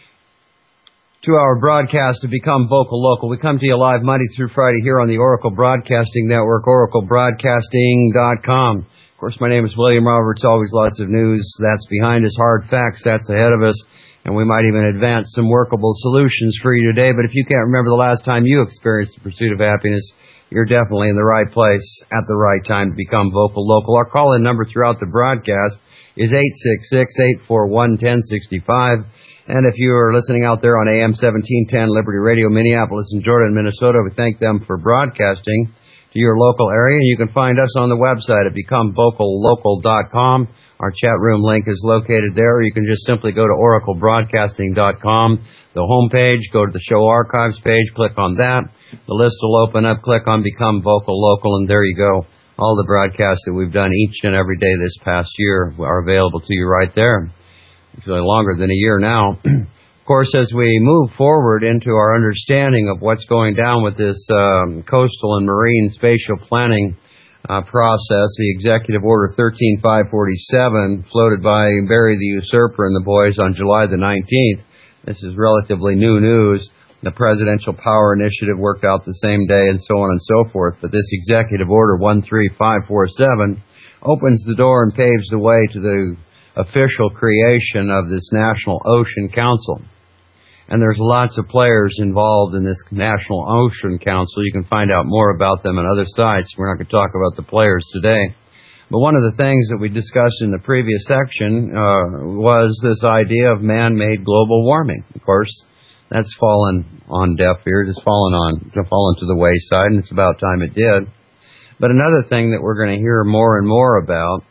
Two-hour broadcast to become vocal local. We come to you live Monday through Friday here on the Oracle Broadcasting Network, oracle broadcasting dot com. Of course, my name is William Roberts. Always lots of news. That's behind us. Hard facts. That's ahead of us. And we might even advance some workable solutions for you today. But if you can't remember the last time you experienced the pursuit of happiness, you're definitely in the right place at the right time to become vocal local. Our call-in number throughout the broadcast is eight six six, eight four one, one zero six five. And if you are listening out there on A M seventeen ten Liberty Radio, Minneapolis and Jordan, Minnesota, we thank them for broadcasting to your local area. And you can find us on the website at become vocal local dot com. Our chat room link is located there. Or you can just simply go to oracle broadcasting dot com, the home page, go to the show archives page, click on that. The list will open up, click on Become Vocal Local, and there you go. All the broadcasts that we've done each and every day this past year are available to you right there. It's longer than a year now. Of course, as we move forward into our understanding of what's going down with this um, coastal and marine spatial planning uh, process, the Executive Order thirteen five forty-seven, floated by Barry the Usurper and the boys on July the nineteenth. This is relatively new news. The Presidential Power Initiative worked out the same day and so on and so forth. But this Executive Order one three five four seven opens the door and paves the way to the official creation of this National Ocean Council. And there's lots of players involved in this National Ocean Council. You can find out more about them on other sites. We're not going to talk about the players today. But one of the things that we discussed in the previous section uh, was this idea of man-made global warming. Of course, that's fallen on deaf ears. It's fallen on, fallen to the wayside, and it's about time it did. But another thing that we're going to hear more and more about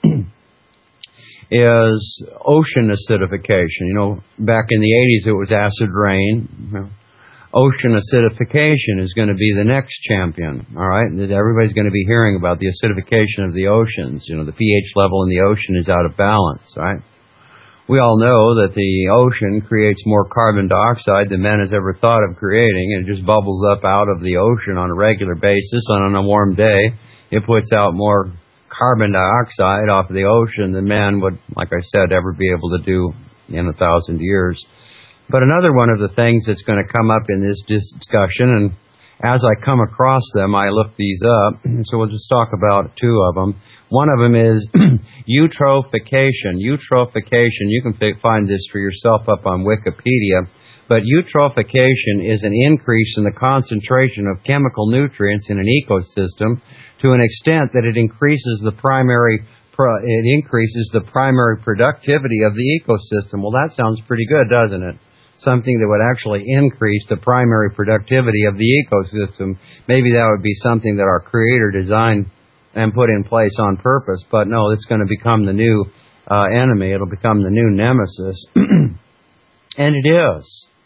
is ocean acidification. You know, back in the eighties it was acid rain. Ocean acidification is going to be the next champion, all right? Everybody's going to be hearing about the acidification of the oceans. You know, the pH level in the ocean is out of balance, right? We all know that the ocean creates more carbon dioxide than man has ever thought of creating. It just bubbles up out of the ocean on a regular basis, and on a warm day, it puts out more carbon dioxide off of the ocean than man would, like I said, ever be able to do in a thousand years. But another one of the things that's going to come up in this discussion, and as I come across them, I look these up, so we'll just talk about two of them. One of them is eutrophication. Eutrophication, you can find this for yourself up on Wikipedia, but eutrophication is an increase in the concentration of chemical nutrients in an ecosystem to an extent that it increases the primary it increases the primary productivity of the ecosystem. Well, that sounds pretty good, doesn't it? Something that would actually increase the primary productivity of the ecosystem. Maybe that would be something that our Creator designed and put in place on purpose. But no, it's going to become the new uh, enemy. It'll become the new nemesis. And it is.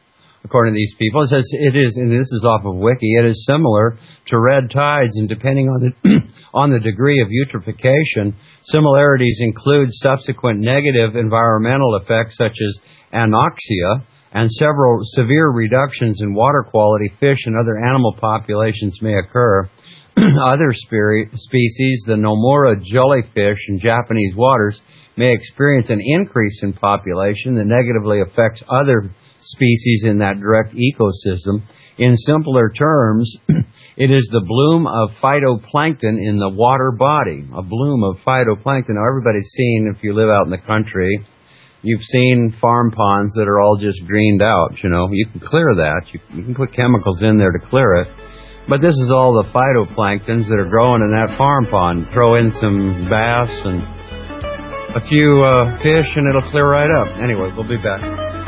according to these people. It says it is, and this is off of Wiki, it is similar to red tides, and depending on the on the degree of eutrophication, similarities include subsequent negative environmental effects such as anoxia, and several severe reductions in water quality. Fish and other animal populations may occur. Other spe- species, the Nomura jellyfish in Japanese waters, may experience an increase in population that negatively affects other species in that direct ecosystem. In simpler terms, it is the bloom of phytoplankton in the water body, a bloom of phytoplankton. Now, everybody's seen, if you live out in the country, you've seen farm ponds that are all just greened out, you know. You can clear that. You, you can put chemicals in there to clear it. But this is all the phytoplanktons that are growing in that farm pond. Throw in some bass and a few uh, fish and it'll clear right up. Anyway, we'll be back.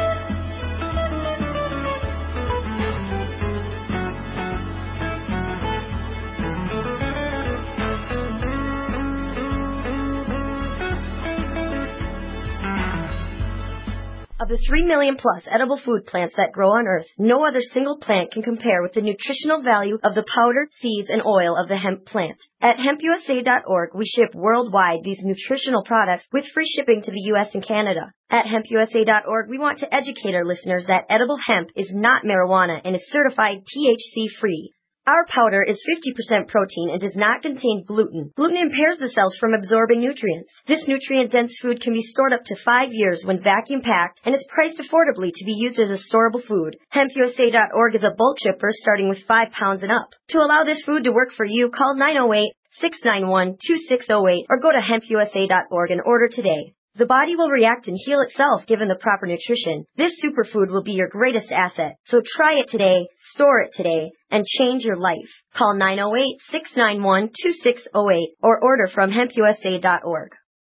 Of the three million plus edible food plants that grow on Earth, no other single plant can compare with the nutritional value of the powder, seeds, and oil of the hemp plant. At hemp U S A dot org, we ship worldwide these nutritional products with free shipping to the U S and Canada. At hemp U S A dot org, we want to educate our listeners that edible hemp is not marijuana and is certified T H C-free. Our powder is fifty percent protein and does not contain gluten. Gluten impairs the cells from absorbing nutrients. This nutrient-dense food can be stored up to five years when vacuum-packed and is priced affordably to be used as a storable food. hemp U S A dot org is a bulk shipper starting with five pounds and up. To allow this food to work for you, call nine oh eight, six nine one, two six oh eight or go to hemp U S A dot org and order today. The body will react and heal itself given the proper nutrition. This superfood will be your greatest asset. So try it today, store it today, and change your life. Call nine oh eight, six nine one, two six oh eight or order from hemp U S A dot org.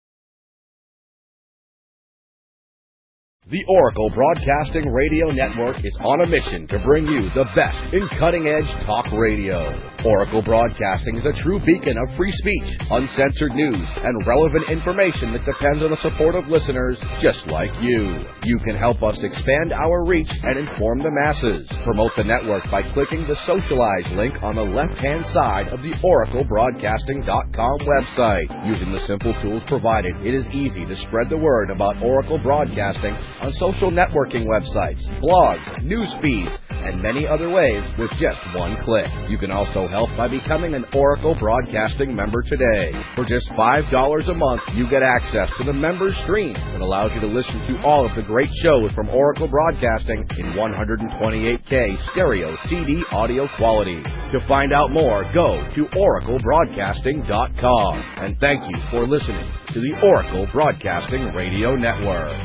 The Oracle Broadcasting Radio Network is on a mission to bring you the best in cutting-edge talk radio. Oracle Broadcasting is a true beacon of free speech, uncensored news, and relevant information that depends on the support of listeners just like you. You can help us expand our reach and inform the masses. Promote the network by clicking the Socialize link on the left-hand side of the Oracle Broadcasting dot com website. Using the simple tools provided, it is easy to spread the word about Oracle Broadcasting on social networking websites, blogs, news feeds, and many other ways with just one click. You can also help by becoming an Oracle Broadcasting member today. For just five dollars a month, you get access to the member stream that allows you to listen to all of the great shows from Oracle Broadcasting in one twenty-eight K stereo C D audio quality. To find out more, go to Oracle Broadcasting dot com. And thank you for listening to the Oracle Broadcasting Radio Network.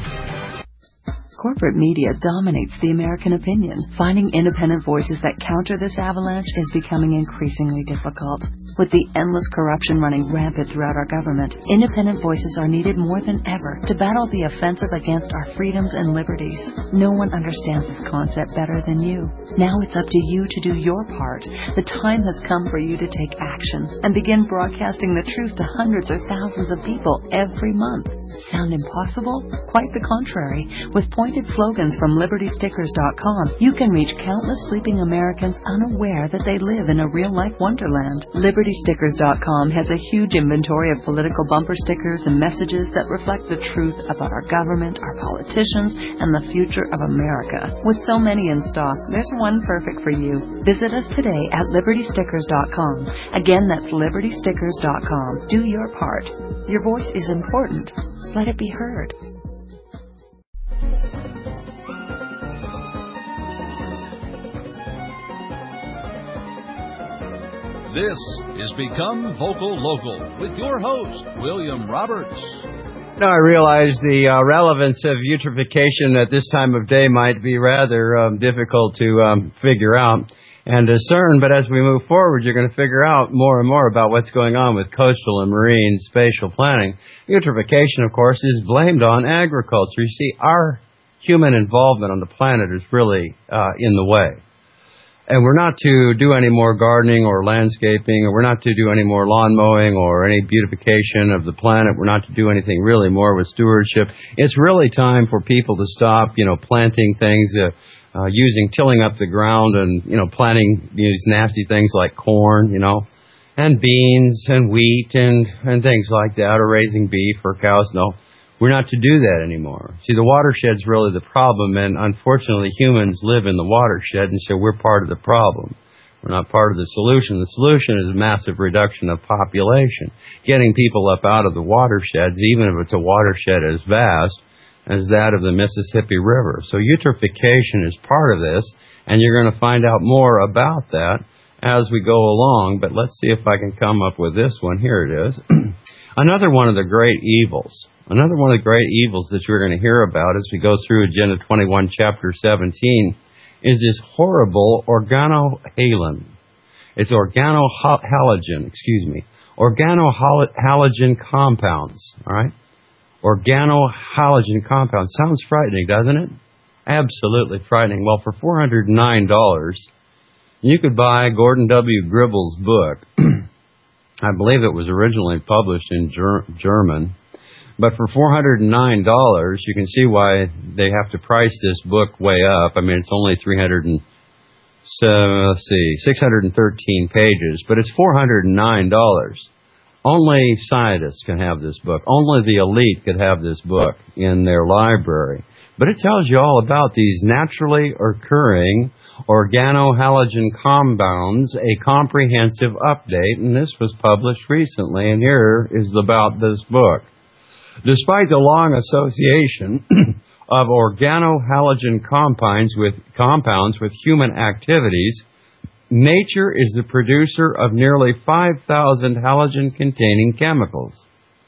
Corporate media dominates the American opinion. Finding independent voices that counter this avalanche is becoming increasingly difficult. With the endless corruption running rampant throughout our government, independent voices are needed more than ever to battle the offensive against our freedoms and liberties. No one understands this concept better than you. Now it's up to you to do your part. The time has come for you to take action and begin broadcasting the truth to hundreds or thousands of people every month. Sound impossible? Quite the contrary. With pointed slogans from Liberty Stickers dot com, you can reach countless sleeping Americans unaware that they live in a real-life wonderland. Liberty Stickers dot com has a huge inventory of political bumper stickers and messages that reflect the truth about our government, our politicians, and the future of America. With so many in stock, there's one perfect for you. Visit us today at Liberty Stickers dot com. Again, that's Liberty Stickers dot com. Do your part. Your voice is important. Let it be heard. This is Become Vocal Local with your host, William Roberts. Now, I realize the uh, relevance of eutrophication at this time of day might be rather um, difficult to um, figure out and discern, but as we move forward, you're going to figure out more and more about what's going on with coastal and marine spatial planning. Eutrophication, of course, is blamed on agriculture. You see, our human involvement on the planet is really uh, in the way. And we're not to do any more gardening or landscaping, or we're not to do any more lawn mowing or any beautification of the planet. We're not to do anything really more with stewardship. It's really time for people to stop, you know, planting things, uh, uh, using, tilling up the ground and, you know, planting these nasty things like corn, you know, and beans and wheat and, and things like that, or raising beef or cows. No. We're not to do that anymore. See, the watershed's really the problem, and unfortunately humans live in the watershed, and so we're part of the problem. We're not part of the solution. The solution is a massive reduction of population, getting people up out of the watersheds, even if it's a watershed as vast as that of the Mississippi River. So eutrophication is part of this, and you're going to find out more about that as we go along, but let's see if I can come up with this one. Here it is. Another one of the great evils. Another one of the great evils that you're going to hear about as we go through Agenda twenty-one, Chapter seventeen, is this horrible organohalogen. It's organohalogen, excuse me, organohalogen compounds, all right? Organohalogen compounds. Sounds frightening, doesn't it? Absolutely frightening. Well, for four hundred nine dollars, you could buy Gordon W. Gribble's book. I believe it was originally published in ger- German. But for four hundred nine dollars, you can see why they have to price this book way up. I mean, it's only three hundred and, so, let's see, six hundred thirteen pages, but it's four hundred nine dollars. Only scientists can have this book. Only the elite could have this book in their library. But it tells you all about these naturally occurring organohalogen compounds, a comprehensive update, and this was published recently, and here is about this book. Despite the long association of organohalogen compounds with, compounds with human activities, nature is the producer of nearly five thousand halogen-containing chemicals.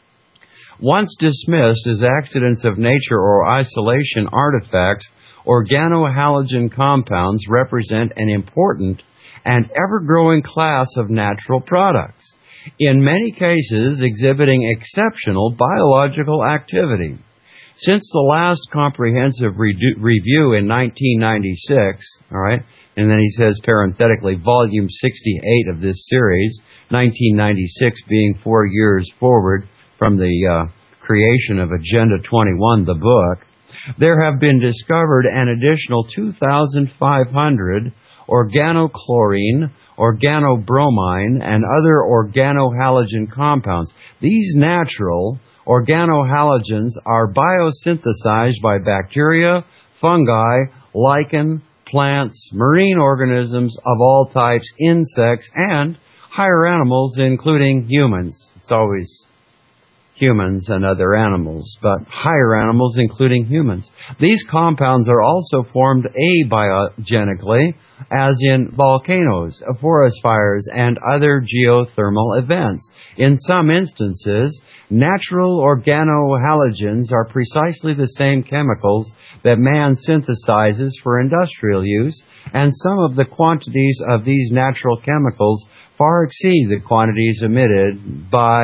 Once dismissed as accidents of nature or isolation artifacts, organohalogen compounds represent an important and ever-growing class of natural products, in many cases exhibiting exceptional biological activity. Since the last comprehensive re- review in nineteen ninety-six, all right, and then he says parenthetically, volume sixty-eight of this series, nineteen ninety-six being four years forward from the uh, creation of Agenda twenty-one, the book, there have been discovered an additional two thousand five hundred organochlorine, organobromine, and other organohalogen compounds. These natural organohalogens are biosynthesized by bacteria, fungi, lichen, plants, marine organisms of all types, insects, and higher animals, including humans. It's always humans and other animals, but higher animals, including humans. These compounds are also formed abiogenically, as in volcanoes, forest fires, and other geothermal events. In some instances, natural organohalogens are precisely the same chemicals that man synthesizes for industrial use, and some of the quantities of these natural chemicals far exceed the quantities emitted by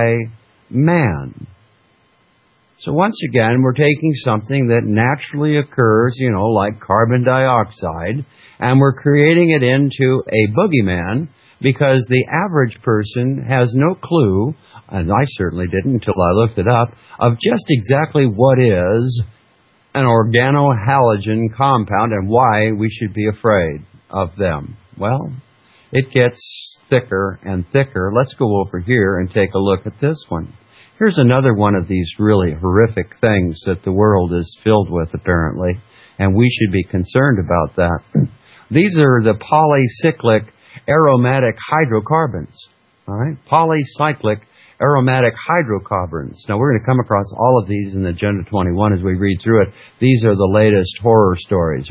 man. So once again, we're taking something that naturally occurs, you know, like carbon dioxide, and we're creating it into a boogeyman because the average person has no clue, and I certainly didn't until I looked it up, of just exactly what is an organohalogen compound and why we should be afraid of them. Well, it gets thicker and thicker. Let's go over here and take a look at this one. Here's another one of these really horrific things that the world is filled with, apparently, and we should be concerned about that. These are the polycyclic aromatic hydrocarbons. All right, polycyclic aromatic hydrocarbons. Now, we're going to come across all of these in Agenda twenty-one as we read through it. These are the latest horror stories,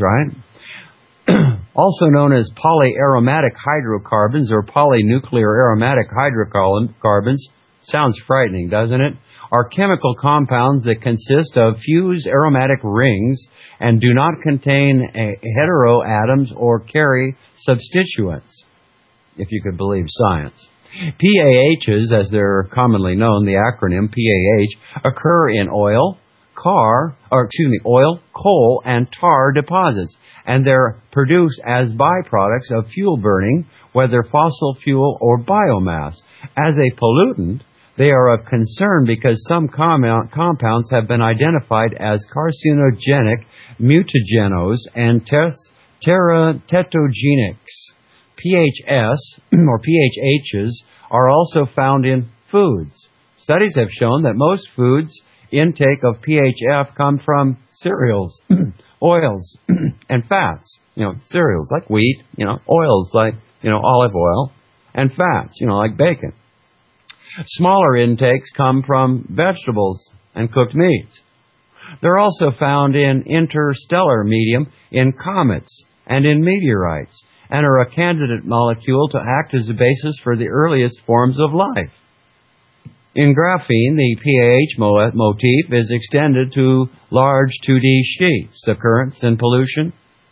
right? Also known as polyaromatic hydrocarbons or polynuclear aromatic hydrocarbons. Sounds frightening, doesn't it? Are chemical compounds that consist of fused aromatic rings and do not contain heteroatoms or carry substituents, if you could believe science. P A Hs, as they're commonly known, the acronym P A H, occur in oil, car, or excuse me, oil, coal, and tar deposits, and they're produced as byproducts of fuel burning, whether fossil fuel or biomass. As a pollutant, they are of concern because some com- compounds have been identified as carcinogenic, mutagenos, and ter- ter- tetogenics. P H S, or P H Hs, are also found in foods. Studies have shown that most foods intake of P H F come from cereals, oils, and fats. You know, cereals like wheat, you know, oils like, you know, olive oil, and fats, you know, like bacon. Smaller intakes come from vegetables and cooked meats. They're also found in interstellar medium, in comets, and in meteorites, and are a candidate molecule to act as a basis for the earliest forms of life. In graphene, the P A H mo- motif is extended to large two D sheets, occurrence and pollution.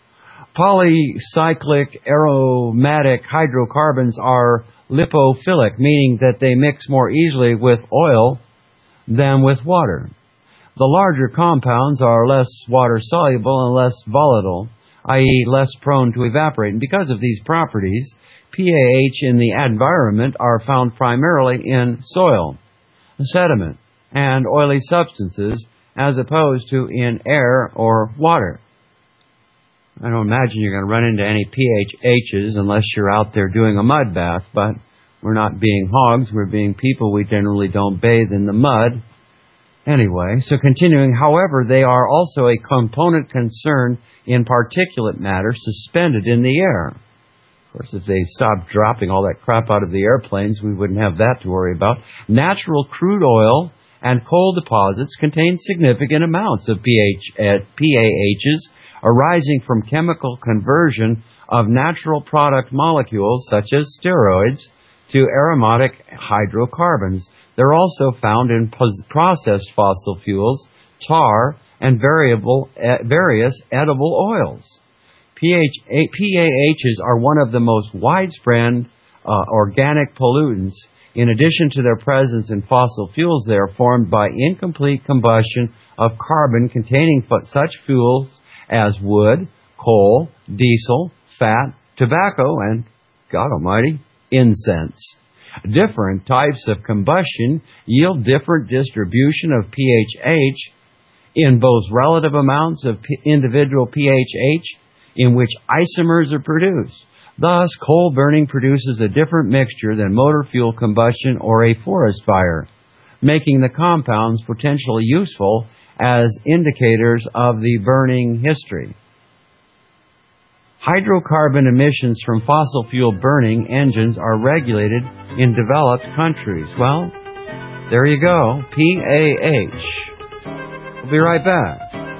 Polycyclic aromatic hydrocarbons are lipophilic, meaning that they mix more easily with oil than with water. The larger compounds are less water-soluble and less volatile, that is less prone to evaporate. And because of these properties, P A H in the environment are found primarily in soil, sediment, and oily substances, as opposed to in air or water. I don't imagine you're going to run into any P H Hs unless you're out there doing a mud bath, but we're not being hogs, we're being people. We generally don't bathe in the mud. Anyway, so continuing, however, they are also a component concern in particulate matter suspended in the air. Of course, if they stopped dropping all that crap out of the airplanes, we wouldn't have that to worry about. Natural crude oil and coal deposits contain significant amounts of P A Hs arising from chemical conversion of natural product molecules such as steroids to aromatic hydrocarbons. They're also found in processed fossil fuels, tar, and variable, various edible oils. P A Hs are one of the most widespread uh, organic pollutants. In addition to their presence in fossil fuels, they are formed by incomplete combustion of carbon containing such fuels as wood, coal, diesel, fat, tobacco, and, God almighty, incense. Different types of combustion yield different distribution of P H H in both relative amounts of P- individual P H H in which isomers are produced. Thus, coal burning produces a different mixture than motor fuel combustion or a forest fire, making the compounds potentially useful as indicators of the burning history. Hydrocarbon emissions from fossil fuel burning engines are regulated in developed countries. Well, there you go, P A H. We'll be right back.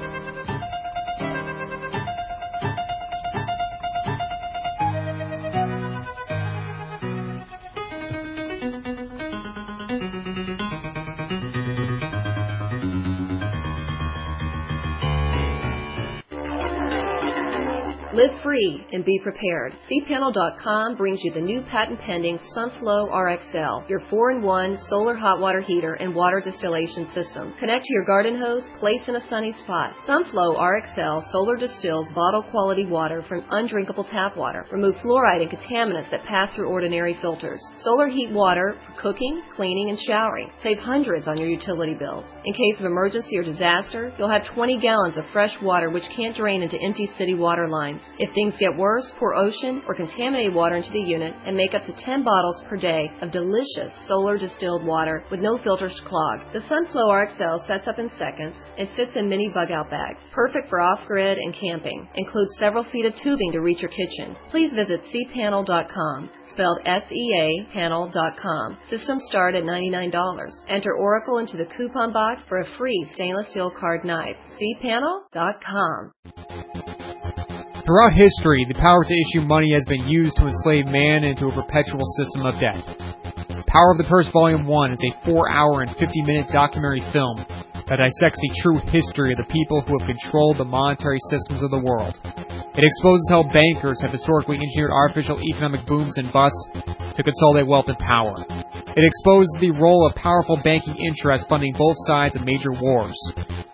Live free and be prepared. C panel dot com brings you the new patent-pending Sunflow R X L, your four in one solar hot water heater and water distillation system. Connect to your garden hose, place in a sunny spot. Sunflow R X L solar distills bottle-quality water from undrinkable tap water. Remove fluoride and contaminants that pass through ordinary filters. Solar heat water for cooking, cleaning, and showering. Save hundreds on your utility bills. In case of emergency or disaster, you'll have twenty gallons of fresh water which can't drain into empty city water lines. If things get worse, pour ocean or contaminated water into the unit and make up to ten bottles per day of delicious solar distilled water with no filters to clog. The Sunflow R X L sets up in seconds and fits in mini bug-out bags. Perfect for off-grid and camping. Includes several feet of tubing to reach your kitchen. Please visit C panel dot com, spelled S E A panel dot com. Systems start at ninety-nine dollars. Enter Oracle into the coupon box for a free stainless steel card knife. C panel dot com. Throughout history, the power to issue money has been used to enslave man into a perpetual system of debt. Power of the Purse Volume one is a four hour and fifty minute documentary film that dissects the true history of the people who have controlled the monetary systems of the world. It exposes how bankers have historically engineered artificial economic booms and busts to consolidate wealth and power. It exposes the role of powerful banking interests funding both sides of major wars.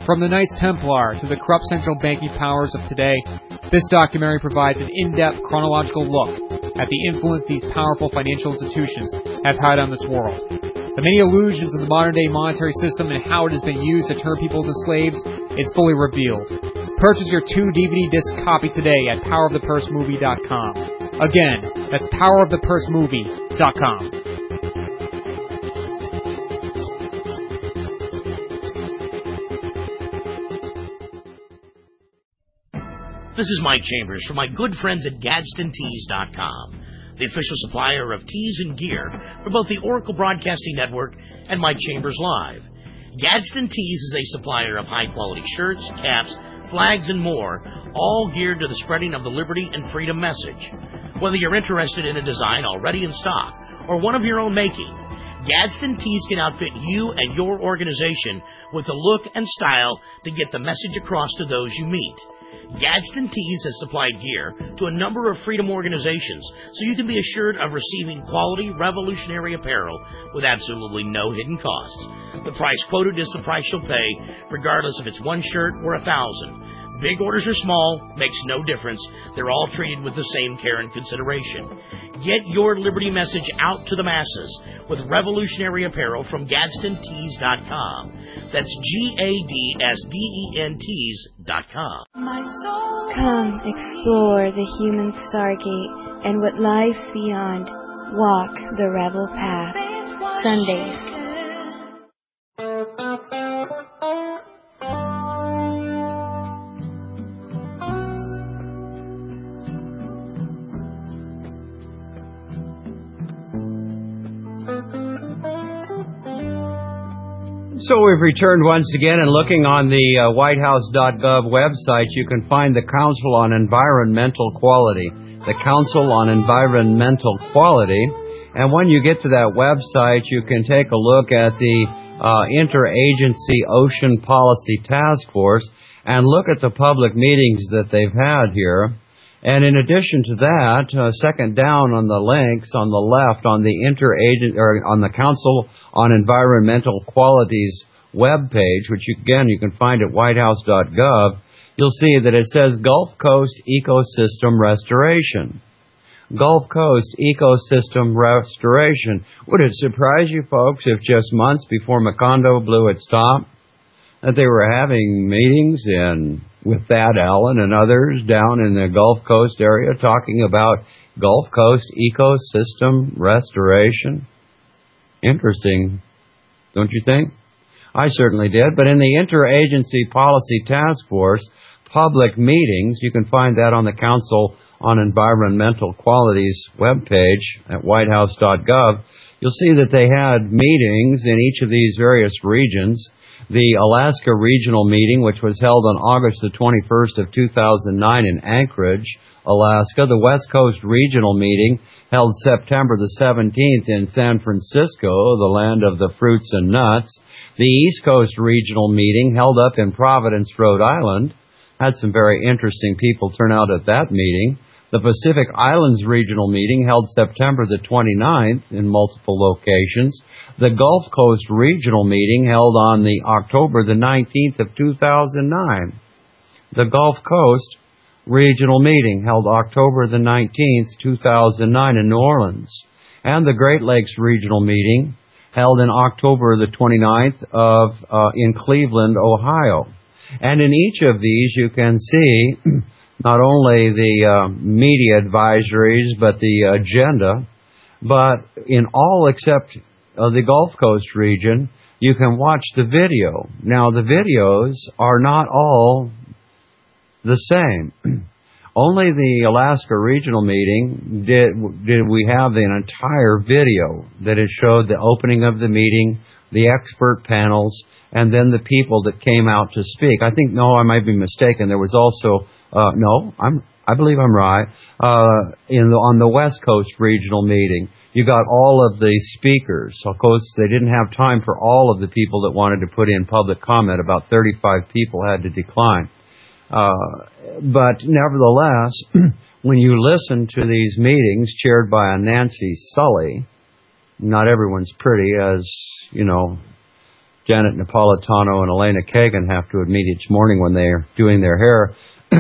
From the Knights Templar to the corrupt central banking powers of today, this documentary provides an in-depth chronological look at the influence these powerful financial institutions have had on this world. The many illusions of the modern-day monetary system and how it has been used to turn people into slaves is fully revealed. Purchase your two D V D disc copy today at power of the purse movie dot com. Again, that's power of the purse movie dot com. This is Mike Chambers from my good friends at Gadsden Tees dot com, the official supplier of tees and gear for both the Oracle Broadcasting Network and Mike Chambers Live. Gadsden Tees is a supplier of high-quality shirts, caps, flags, and more, all geared to the spreading of the liberty and freedom message. Whether you're interested in a design already in stock or one of your own making, Gadsden Tees can outfit you and your organization with the look and style to get the message across to those you meet. Gadsden Tees has supplied gear to a number of freedom organizations, so you can be assured of receiving quality, revolutionary apparel with absolutely no hidden costs. The price quoted is the price you'll pay, regardless if it's one shirt or a thousand. Big orders or small, makes no difference. They're all treated with the same care and consideration. Get your liberty message out to the masses with revolutionary apparel from Gadsden Tees dot com. That's G A D S D E N Tees dot com. Come explore the human stargate and what lies beyond. Walk the rebel path. Sundays. So we've returned once again, and looking on the uh, white house dot gov website, you can find the Council on Environmental Quality. The Council on Environmental Quality. And when you get to that website, you can take a look at the uh, Interagency Ocean Policy Task Force and look at the public meetings that they've had here. And in addition to that, uh, second down on the links on the left on the Interagent or on the Council on Environmental Quality's webpage, which you, again you can find at white house dot gov, you'll see that it says Gulf Coast Ecosystem Restoration. Gulf Coast Ecosystem Restoration. Would it surprise you folks if just months before Macondo blew its top, that they were having meetings in with Thad Allen and others down in the Gulf Coast area talking about Gulf Coast ecosystem restoration? Interesting, don't you think? I certainly did. But in the Interagency Policy Task Force public meetings, you can find that on the Council on Environmental Quality's webpage at white house dot gov. You'll see that they had meetings in each of these various regions. The Alaska Regional Meeting, which was held on August the twenty-first of two thousand nine in Anchorage, Alaska. The West Coast Regional Meeting, held September the seventeenth in San Francisco, the land of the fruits and nuts. The East Coast Regional Meeting, held up in Providence, Rhode Island. Had some very interesting people turn out at that meeting. The Pacific Islands Regional Meeting, held September the twenty-ninth in multiple locations. The Gulf Coast Regional Meeting, held on the October the nineteenth of two thousand nine. The Gulf Coast Regional Meeting, held October the nineteenth, two thousand nine in New Orleans. And the Great Lakes Regional Meeting, held in October the twenty-ninth of uh, in Cleveland, Ohio. And in each of these you can see not only the uh, media advisories, but the agenda, but in all except of the Gulf Coast region, you can watch the video. Now, the videos are not all the same. Only the Alaska Regional Meeting did, did we have an entire video that it showed the opening of the meeting, the expert panels, and then the people that came out to speak. I think, no, I might be mistaken. There was also, uh, no, I'm, I believe I'm right, uh, in the, on the West Coast Regional Meeting. You got all of the speakers. Of course, they didn't have time for all of the people that wanted to put in public comment. About thirty-five people had to decline. Uh, but nevertheless, when you listen to these meetings chaired by a Nancy Sully, not everyone's pretty, as, you know, Janet Napolitano and Elena Kagan have to admit each morning when they're doing their hair.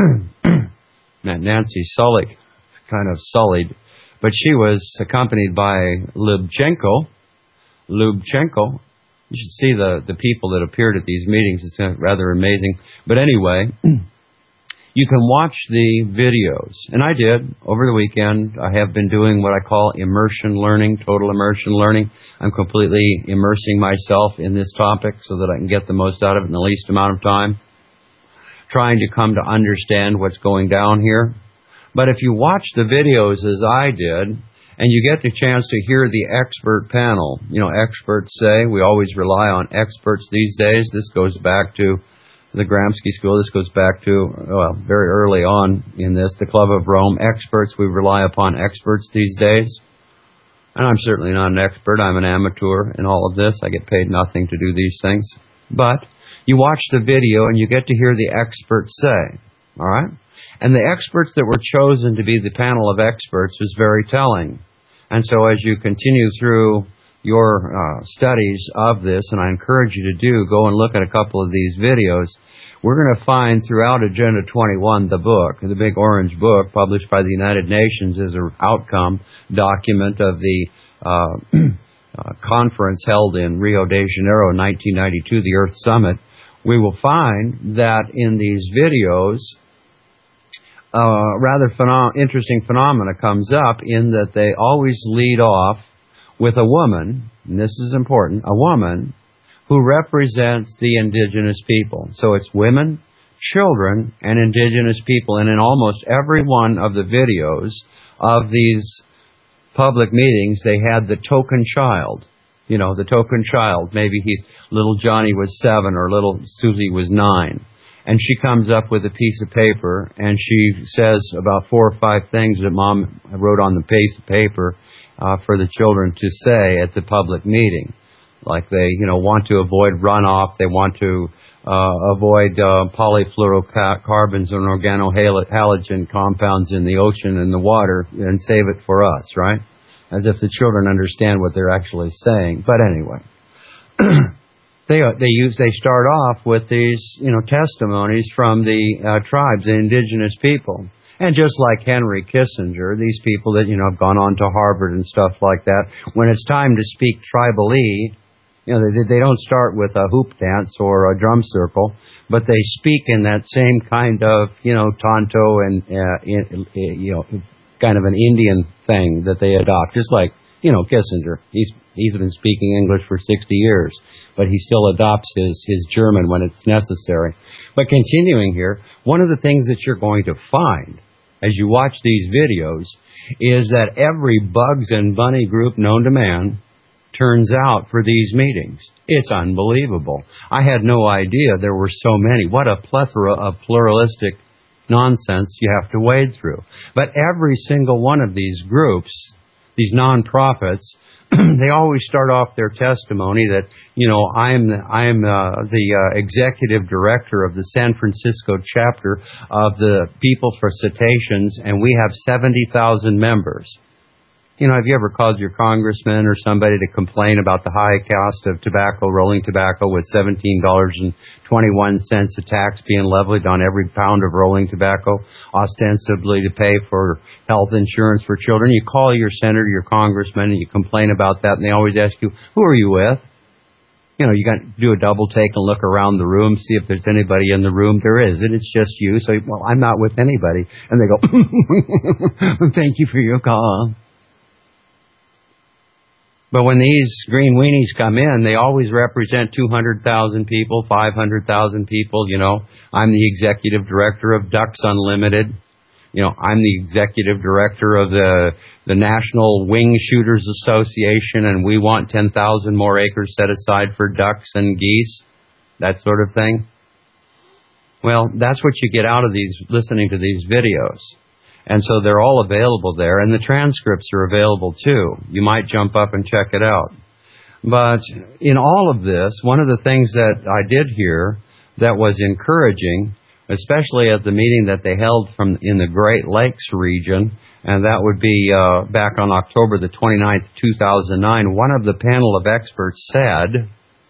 Nancy Sully, kind of sullied, but she was accompanied by Lubchenko. Lubchenko. You should see the, the people that appeared at these meetings. It's rather amazing. But anyway, you can watch the videos. And I did over the weekend. I have been doing what I call immersion learning, total immersion learning. I'm completely immersing myself in this topic so that I can get the most out of it in the least amount of time. Trying to come to understand what's going down here. But if you watch the videos as I did, and you get the chance to hear the expert panel. You know, experts say, we always rely on experts these days. This goes back to the Gramsci School. This goes back to, well, very early on in this, the Club of Rome. Experts, we rely upon experts these days. And I'm certainly not an expert. I'm an amateur in all of this. I get paid nothing to do these things. But you watch the video and you get to hear the experts say, all right? And the experts that were chosen to be the panel of experts was very telling. And so as you continue through your uh, studies of this, and I encourage you to do, go and look at a couple of these videos, we're going to find throughout Agenda twenty-one, the book, the big orange book published by the United Nations as an outcome document of the uh, uh, conference held in Rio de Janeiro in nineteen ninety-two, the Earth Summit. We will find that in these videos, Uh, rather phenom- interesting phenomena comes up in that they always lead off with a woman, and this is important, a woman who represents the indigenous people. So it's women, children, and indigenous people. And in almost every one of the videos of these public meetings, they had the token child. You know, the token child. Maybe he, little Johnny was seven or little Susie was nine. And she comes up with a piece of paper, and she says about four or five things that Mom wrote on the piece of paper uh, for the children to say at the public meeting. Like they, you know, want to avoid runoff, they want to uh, avoid uh, polyfluorocarbons and organohalogen compounds in the ocean and the water, and save it for us, right? As if the children understand what they're actually saying. But anyway. They they use they start off with these, you know, testimonies from the uh, tribes, the indigenous people, and just like Henry Kissinger, these people that you know have gone on to Harvard and stuff like that. When it's time to speak tribalese, you know, they they don't start with a hoop dance or a drum circle, but they speak in that same kind of you know Tonto and uh, in, you know kind of an Indian thing that they adopt, just like you know Kissinger. He's He's been speaking English for sixty years, but he still adopts his, his German when it's necessary. But continuing here, one of the things that you're going to find as you watch these videos is that every Bugs and Bunny group known to man turns out for these meetings. It's unbelievable. I had no idea there were so many. What a plethora of pluralistic nonsense you have to wade through. But every single one of these groups, these non-profits, they always start off their testimony that, you know, I'm the, I'm uh, the uh, executive director of the San Francisco chapter of the People for Cetaceans, and we have seventy thousand members. You know, have you ever called your congressman or somebody to complain about the high cost of tobacco, rolling tobacco, with seventeen dollars and twenty-one cents a tax being levied on every pound of rolling tobacco, ostensibly to pay for health insurance for children? You call your senator, your congressman, and you complain about that, and they always ask you, who are you with? You know, you got to do a double take and look around the room, see if there's anybody in the room. There is, and it's just you. So, well, I'm not with anybody. And they go, thank you for your call. But when these green weenies come in, they always represent two hundred thousand people, five hundred thousand people. You know, I'm the executive director of Ducks Unlimited. You know, I'm the executive director of the the National Wing Shooters Association, and we want ten thousand more acres set aside for ducks and geese, that sort of thing. Well, that's what you get out of these, listening to these videos. And so they're all available there, and the transcripts are available too. You might jump up and check it out. But in all of this, one of the things that I did hear that was encouraging, especially at the meeting that they held from in the Great Lakes region, and that would be uh, back on October the twenty-ninth, two thousand nine, one of the panel of experts said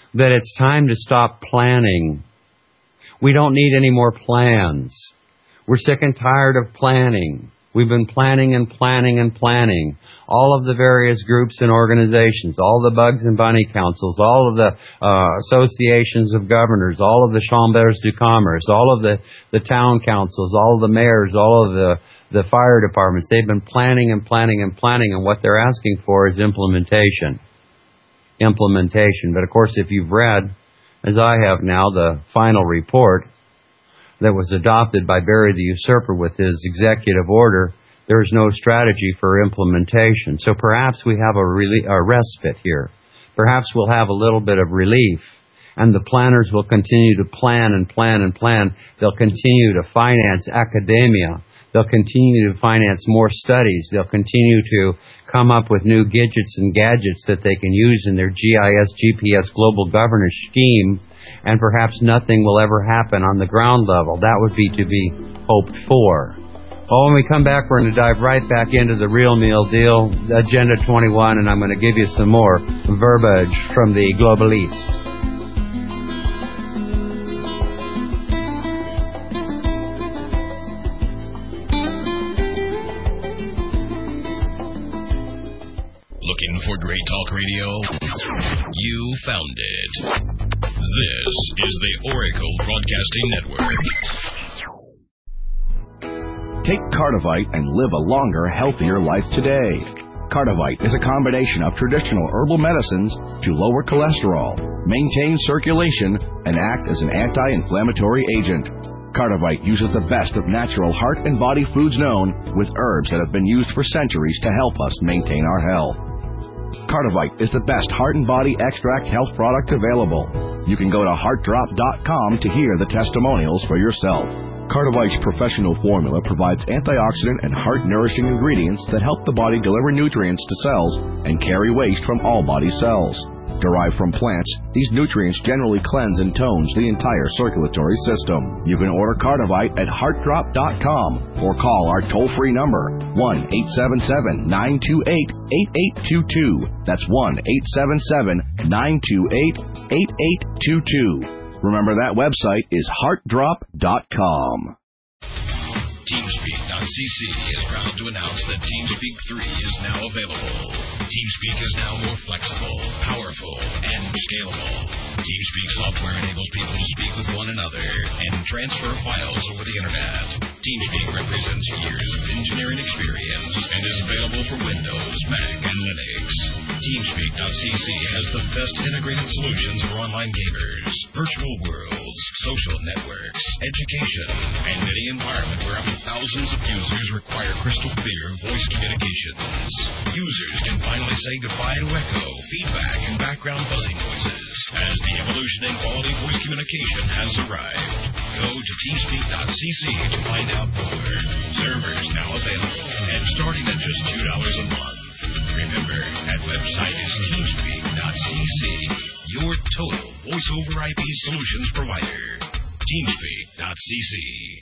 that it's time to stop planning. We don't need any more plans. We're sick and tired of planning. We've been planning and planning and planning. All of the various groups and organizations, all the Bugs and Bunny councils, all of the uh, associations of governors, all of the chambres de commerce, all of the, the town councils, all of the mayors, all of the, the fire departments, they've been planning and planning and planning, and what they're asking for is implementation. Implementation. But of course, if you've read, as I have now, the final report that was adopted by Barry the Usurper with his executive order, there is no strategy for implementation. So perhaps we have a, rele- a respite here. Perhaps we'll have a little bit of relief, and the planners will continue to plan and plan and plan. They'll continue to finance academia. They'll continue to finance more studies. They'll continue to come up with new gadgets and gadgets that they can use in their G I S, G P S global governance scheme, and perhaps nothing will ever happen on the ground level. That would be to be hoped for. Well, when we come back, we're going to dive right back into the real meal deal, Agenda twenty-one, and I'm going to give you some more verbiage from the Global East. Looking for great talk radio? You found it. This is the Oracle Broadcasting Network. Take Cardivite and live a longer, healthier life today. Cardivite is a combination of traditional herbal medicines to lower cholesterol, maintain circulation, and act as an anti-inflammatory agent. Cardivite uses the best of natural heart and body foods known, with herbs that have been used for centuries to help us maintain our health. Cardivite is the best heart and body extract health product available. You can go to heart drop dot com to hear the testimonials for yourself. Cardivite's professional formula provides antioxidant and heart-nourishing ingredients that help the body deliver nutrients to cells and carry waste from all body cells. Derived from plants, these nutrients generally cleanse and tones the entire circulatory system. You can order Cardivite at heart drop dot com or call our toll-free number, one eight seven seven, nine two eight, eight eight two two. That's one eight seven seven, nine two eight, eight eight two two. Remember, that website is heart drop dot com. TeamSpeak dot c c is proud to announce that TeamSpeak three is now available. TeamSpeak is now more flexible, powerful, and scalable. TeamSpeak software enables people to speak with one another and transfer files over the Internet. TeamSpeak represents years of engineering experience and is available for Windows, Mac, and Linux. TeamSpeak dot c c has the best integrated solutions for online gamers, virtual worlds, social networks, education, and any environment where up to thousands of users require crystal clear voice communications. Users can finally say goodbye to echo, feedback, and background buzzing noises as the evolution in quality voice communication has arrived. Go to TeamSpeak dot c c to find out more. Servers now available and starting at just two dollars a month. Remember, that website is TeamSpeak dot c c, your total voice over I P solutions provider. TeamSpeak dot c c.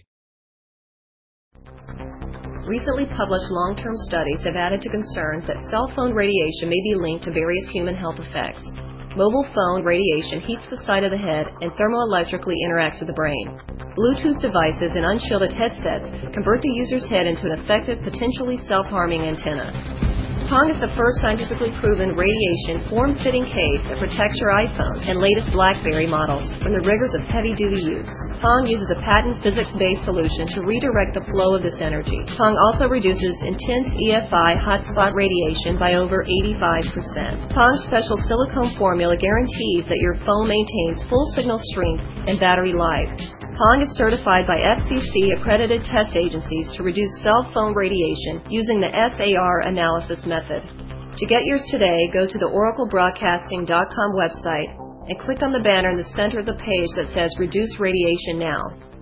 Recently published long-term studies have added to concerns that cell phone radiation may be linked to various human health effects. Mobile phone radiation heats the side of the head and thermoelectrically interacts with the brain. Bluetooth devices and unshielded headsets convert the user's head into an effective, potentially self-harming antenna. Pong is the first scientifically proven radiation form-fitting case that protects your iPhone and latest BlackBerry models from the rigors of heavy-duty use. Pong uses a patent physics-based solution to redirect the flow of this energy. Pong also reduces intense E F I hotspot radiation by over eighty-five percent. Pong's special silicone formula guarantees that your phone maintains full signal strength and battery life. Pong is certified by F C C-accredited test agencies to reduce cell phone radiation using the S A R analysis method. To get yours today, go to the oracle broadcasting dot com website and click on the banner in the center of the page that says Reduce Radiation Now.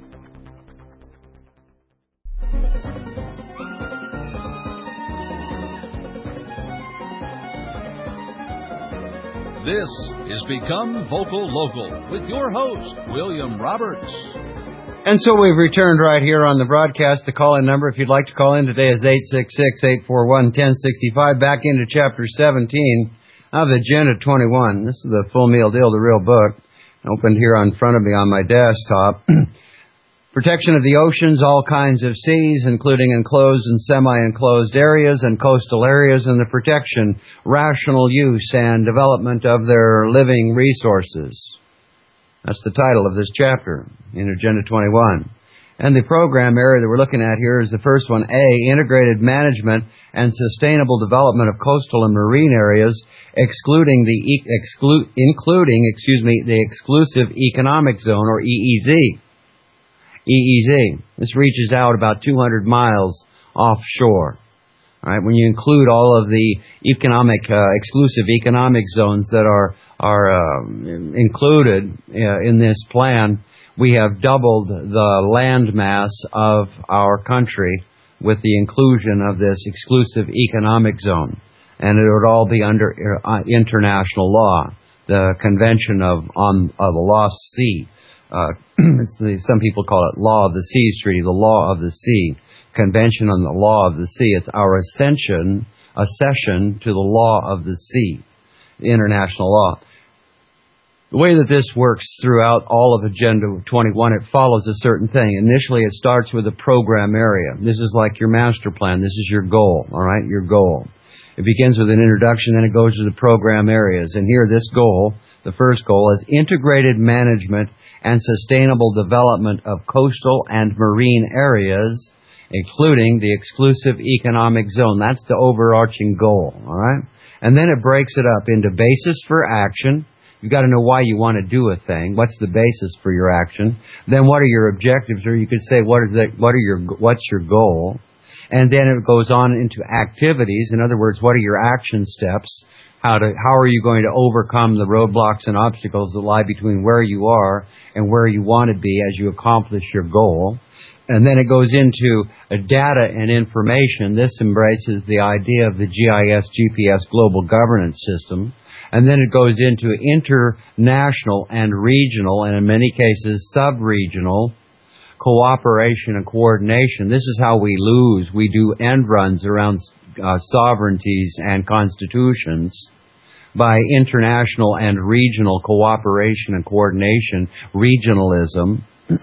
This is Become Vocal Local with your host, William Roberts. And so we've returned right here on the broadcast. The call-in number, if you'd like to call in today, is eight six six, eight four one, one zero six five. Back into Chapter seventeen. of Agenda twenty-one. This is the full meal deal, the real book. Opened here in front of me on my desktop. Protection of the oceans, all kinds of seas, including enclosed and semi-enclosed areas and coastal areas, and the protection, rational use, and development of their living resources. That's the title of this chapter in Agenda twenty-one. And the program area that we're looking at here is the first one, A, integrated management and sustainable development of coastal and marine areas, excluding the exclu- including, excuse me, the exclusive economic zone, or E E Z. E E Z. This reaches out about two hundred miles offshore. All right, when you include all of the economic, uh, exclusive economic zones that are are uh, included uh, in this plan, we have doubled the land mass of our country with the inclusion of this exclusive economic zone. And it would all be under uh, international law, the Convention of on of the Lost Sea. Uh, it's the, some people call it Law of the Seas Treaty, the Law of the Sea, Convention on the Law of the Sea. It's our ascension, accession to the Law of the Sea, the international law. The way that this works throughout all of Agenda twenty-one, it follows a certain thing. Initially, it starts with a program area. This is like your master plan. This is your goal, all right, your goal. It begins with an introduction, then it goes to the program areas. And here, this goal, the first goal, is integrated management and sustainable development of coastal and marine areas, including the exclusive economic zone. That's the overarching goal, all right? And then it breaks it up into basis for action. You've got to know why you want to do a thing. What's the basis for your action? Then what are your objectives? Or you could say, what is that? What are your? What's your goal? And then it goes on into activities. In other words, what are your action steps? How to? How are you going to overcome the roadblocks and obstacles that lie between where you are and where you want to be as you accomplish your goal? And then it goes into uh, data and information. This embraces the idea of the G I S G P S global governance system. And then it goes into international and regional, and in many cases sub-regional, cooperation and coordination. This is how we lose. We do end runs around uh, sovereignties and constitutions by international and regional cooperation and coordination, regionalism.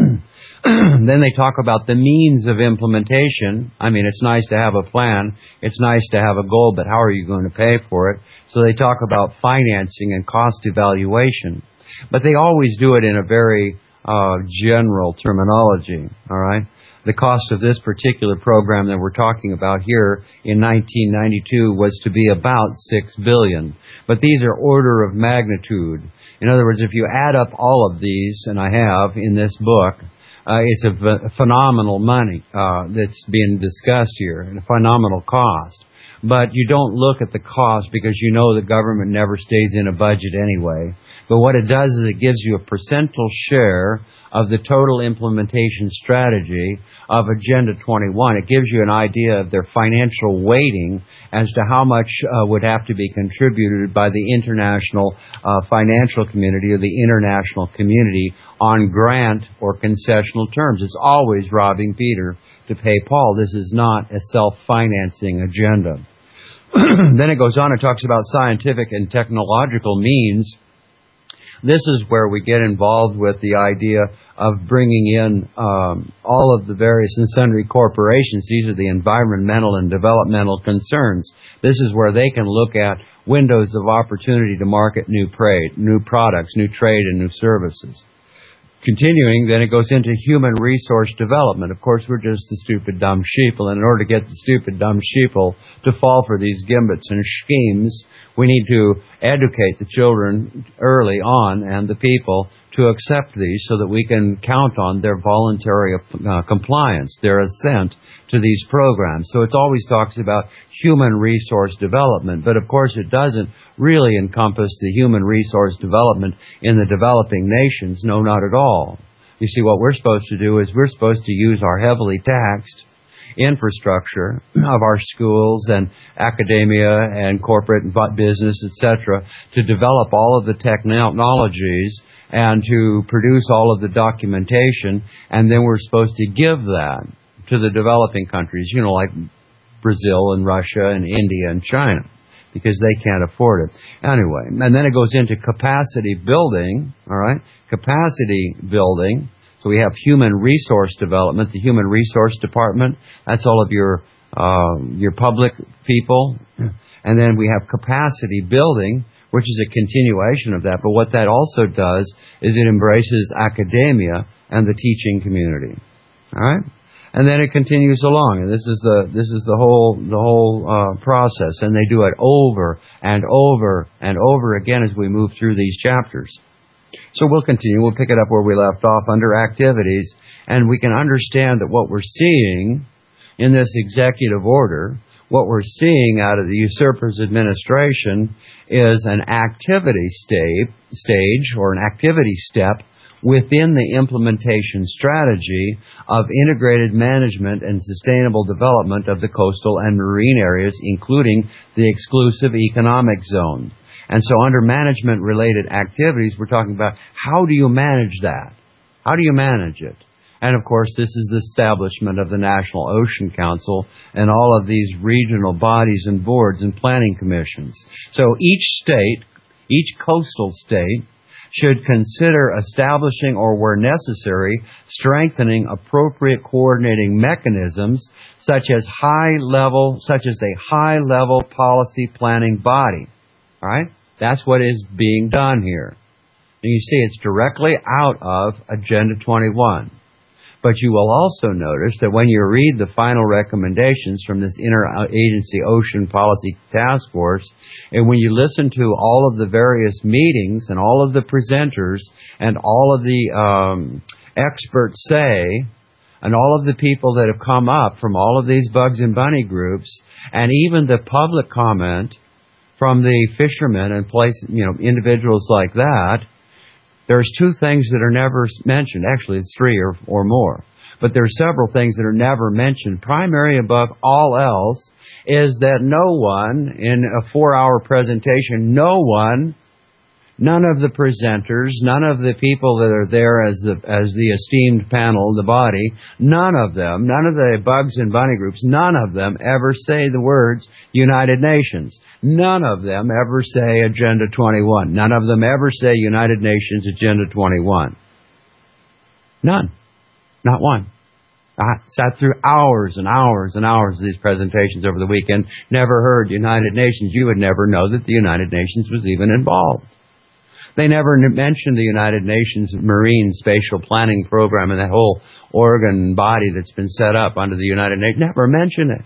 Then they talk about the means of implementation. I mean, it's nice to have a plan. It's nice to have a goal, but how are you going to pay for it? So they talk about financing and cost evaluation. But they always do it in a very uh, general terminology, all right? The cost of this particular program that we're talking about here in nineteen ninety-two was to be about six billion dollars. But these are order of magnitude. In other words, if you add up all of these, and I have in this book, Uh, it's a v- phenomenal money uh, that's being discussed here, and a phenomenal cost. But you don't look at the cost because you know the government never stays in a budget anyway. But what it does is it gives you a percentile share of the total implementation strategy of Agenda twenty-one. It gives you an idea of their financial weighting as to how much uh, would have to be contributed by the international uh, financial community or the international community on grant or concessional terms. It's always robbing Peter to pay Paul. This is not a self-financing agenda. Then it goes on and talks about scientific and technological means. This is where we get involved with the idea of bringing in um, all of the various and sundry corporations. These are the environmental and developmental concerns. This is where they can look at windows of opportunity to market new trade, new products, new trade, and new services. Continuing, then it goes into human resource development. Of course, we're just the stupid, dumb sheeple, and in order to get the stupid, dumb sheeple to fall for these gimbits and schemes, we need to educate the children early on and the people to accept these so that we can count on their voluntary uh, compliance, their assent to these programs. So it always talks about human resource development, but of course it doesn't really encompass the human resource development in the developing nations. No, not at all. You see, what we're supposed to do is we're supposed to use our heavily taxed infrastructure of our schools and academia and corporate and business, et cetera, to develop all of the technologies and to produce all of the documentation, and then we're supposed to give that to the developing countries, you know, like Brazil and Russia and India and China. because they can't afford it. Anyway, and then it goes into capacity building, all right? Capacity building. So we have human resource development, the human resource department. That's all of your uh, your public people. And then we have capacity building, which is a continuation of that. But what that also does is it embraces academia and the teaching community. All right? And then it continues along, and this is the this is the whole the whole uh, process, and they do it over and over and over again as we move through these chapters. So we'll continue. We'll pick it up where we left off under activities, and we can understand that what we're seeing in this executive order, what we're seeing out of the usurper's administration, is an activity sta- stage or an activity step within the implementation strategy of integrated management and sustainable development of the coastal and marine areas, including the exclusive economic zone. And so under management-related activities, we're talking about how do you manage that? How do you manage it? And of course, this is the establishment of the National Ocean Council and all of these regional bodies and boards and planning commissions. So each state, each coastal state, should consider establishing or, where necessary, strengthening appropriate coordinating mechanisms such as high-level, such as a high-level policy planning body. All right? That's what is being done here. And you see, it's directly out of Agenda twenty-one. But you will also notice that when you read the final recommendations from this Interagency Ocean Policy Task Force, and when you listen to all of the various meetings and all of the presenters and all of the um, experts say, and all of the people that have come up from all of these Bugs and Bunny groups, and even the public comment from the fishermen and place, you know, individuals like that, there's two things that are never mentioned. Actually, it's three or, or more. But there's several things that are never mentioned. Primary above all else is that no one, in a four-hour presentation, no one, none of the presenters, none of the people that are there as the as the esteemed panel, the body, none of them, none of the Bugs and Bunny groups, none of them ever say the words United Nations. None of them ever say Agenda twenty-one. None of them ever say United Nations Agenda twenty-one. None. Not one. I sat through hours and hours and hours of these presentations over the weekend, never heard United Nations. You would never know that the United Nations was even involved. They never mentioned the United Nations Marine Spatial Planning Program and that whole organ body that's been set up under the United Nations. Never mention it.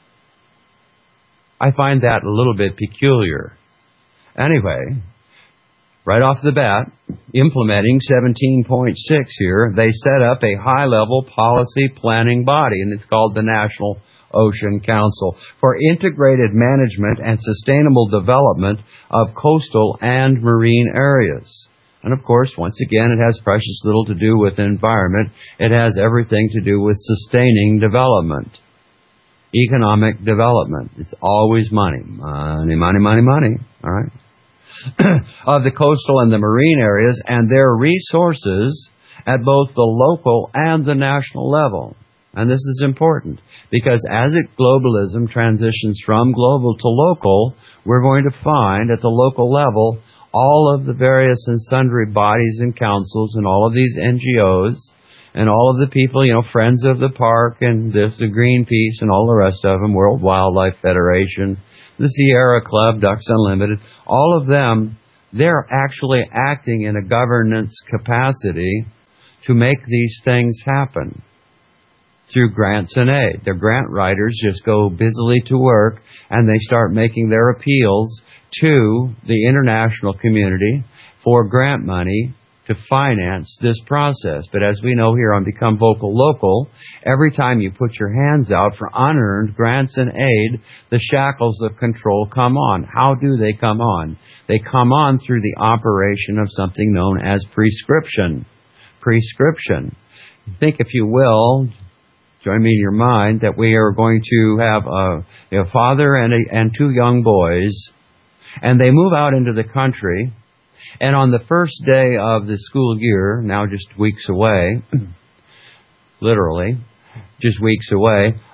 I find that a little bit peculiar. Anyway, right off the bat, implementing seventeen point six here, they set up a high-level policy planning body, and it's called the National Ocean Council for integrated management and sustainable development of coastal and marine areas. And of course, once again, it has precious little to do with environment. It has everything to do with sustaining development, economic development. It's always money. Money, money, money, money. All right? Of the coastal and the marine areas and their resources at both the local and the national level. And this is important because as it globalism transitions from global to local, we're going to find at the local level all of the various and sundry bodies and councils and all of these N G Os and all of the people, you know, Friends of the Park and this, the Greenpeace and all the rest of them, World Wildlife Federation, the Sierra Club, Ducks Unlimited, all of them, they're actually acting in a governance capacity to make these things happen through grants and aid. Their grant writers just go busily to work and they start making their appeals to the international community for grant money to finance this process. But as we know here on Become Vocal Local, every time you put your hands out for unearned grants and aid, the shackles of control come on. How do they come on? They come on through the operation of something known as prescription. Prescription. Think, if you will, join me in your mind, that we are going to have a, a father and, a, and two young boys, and they move out into the country, and on the first day of the school year, now just weeks away, literally, just weeks away,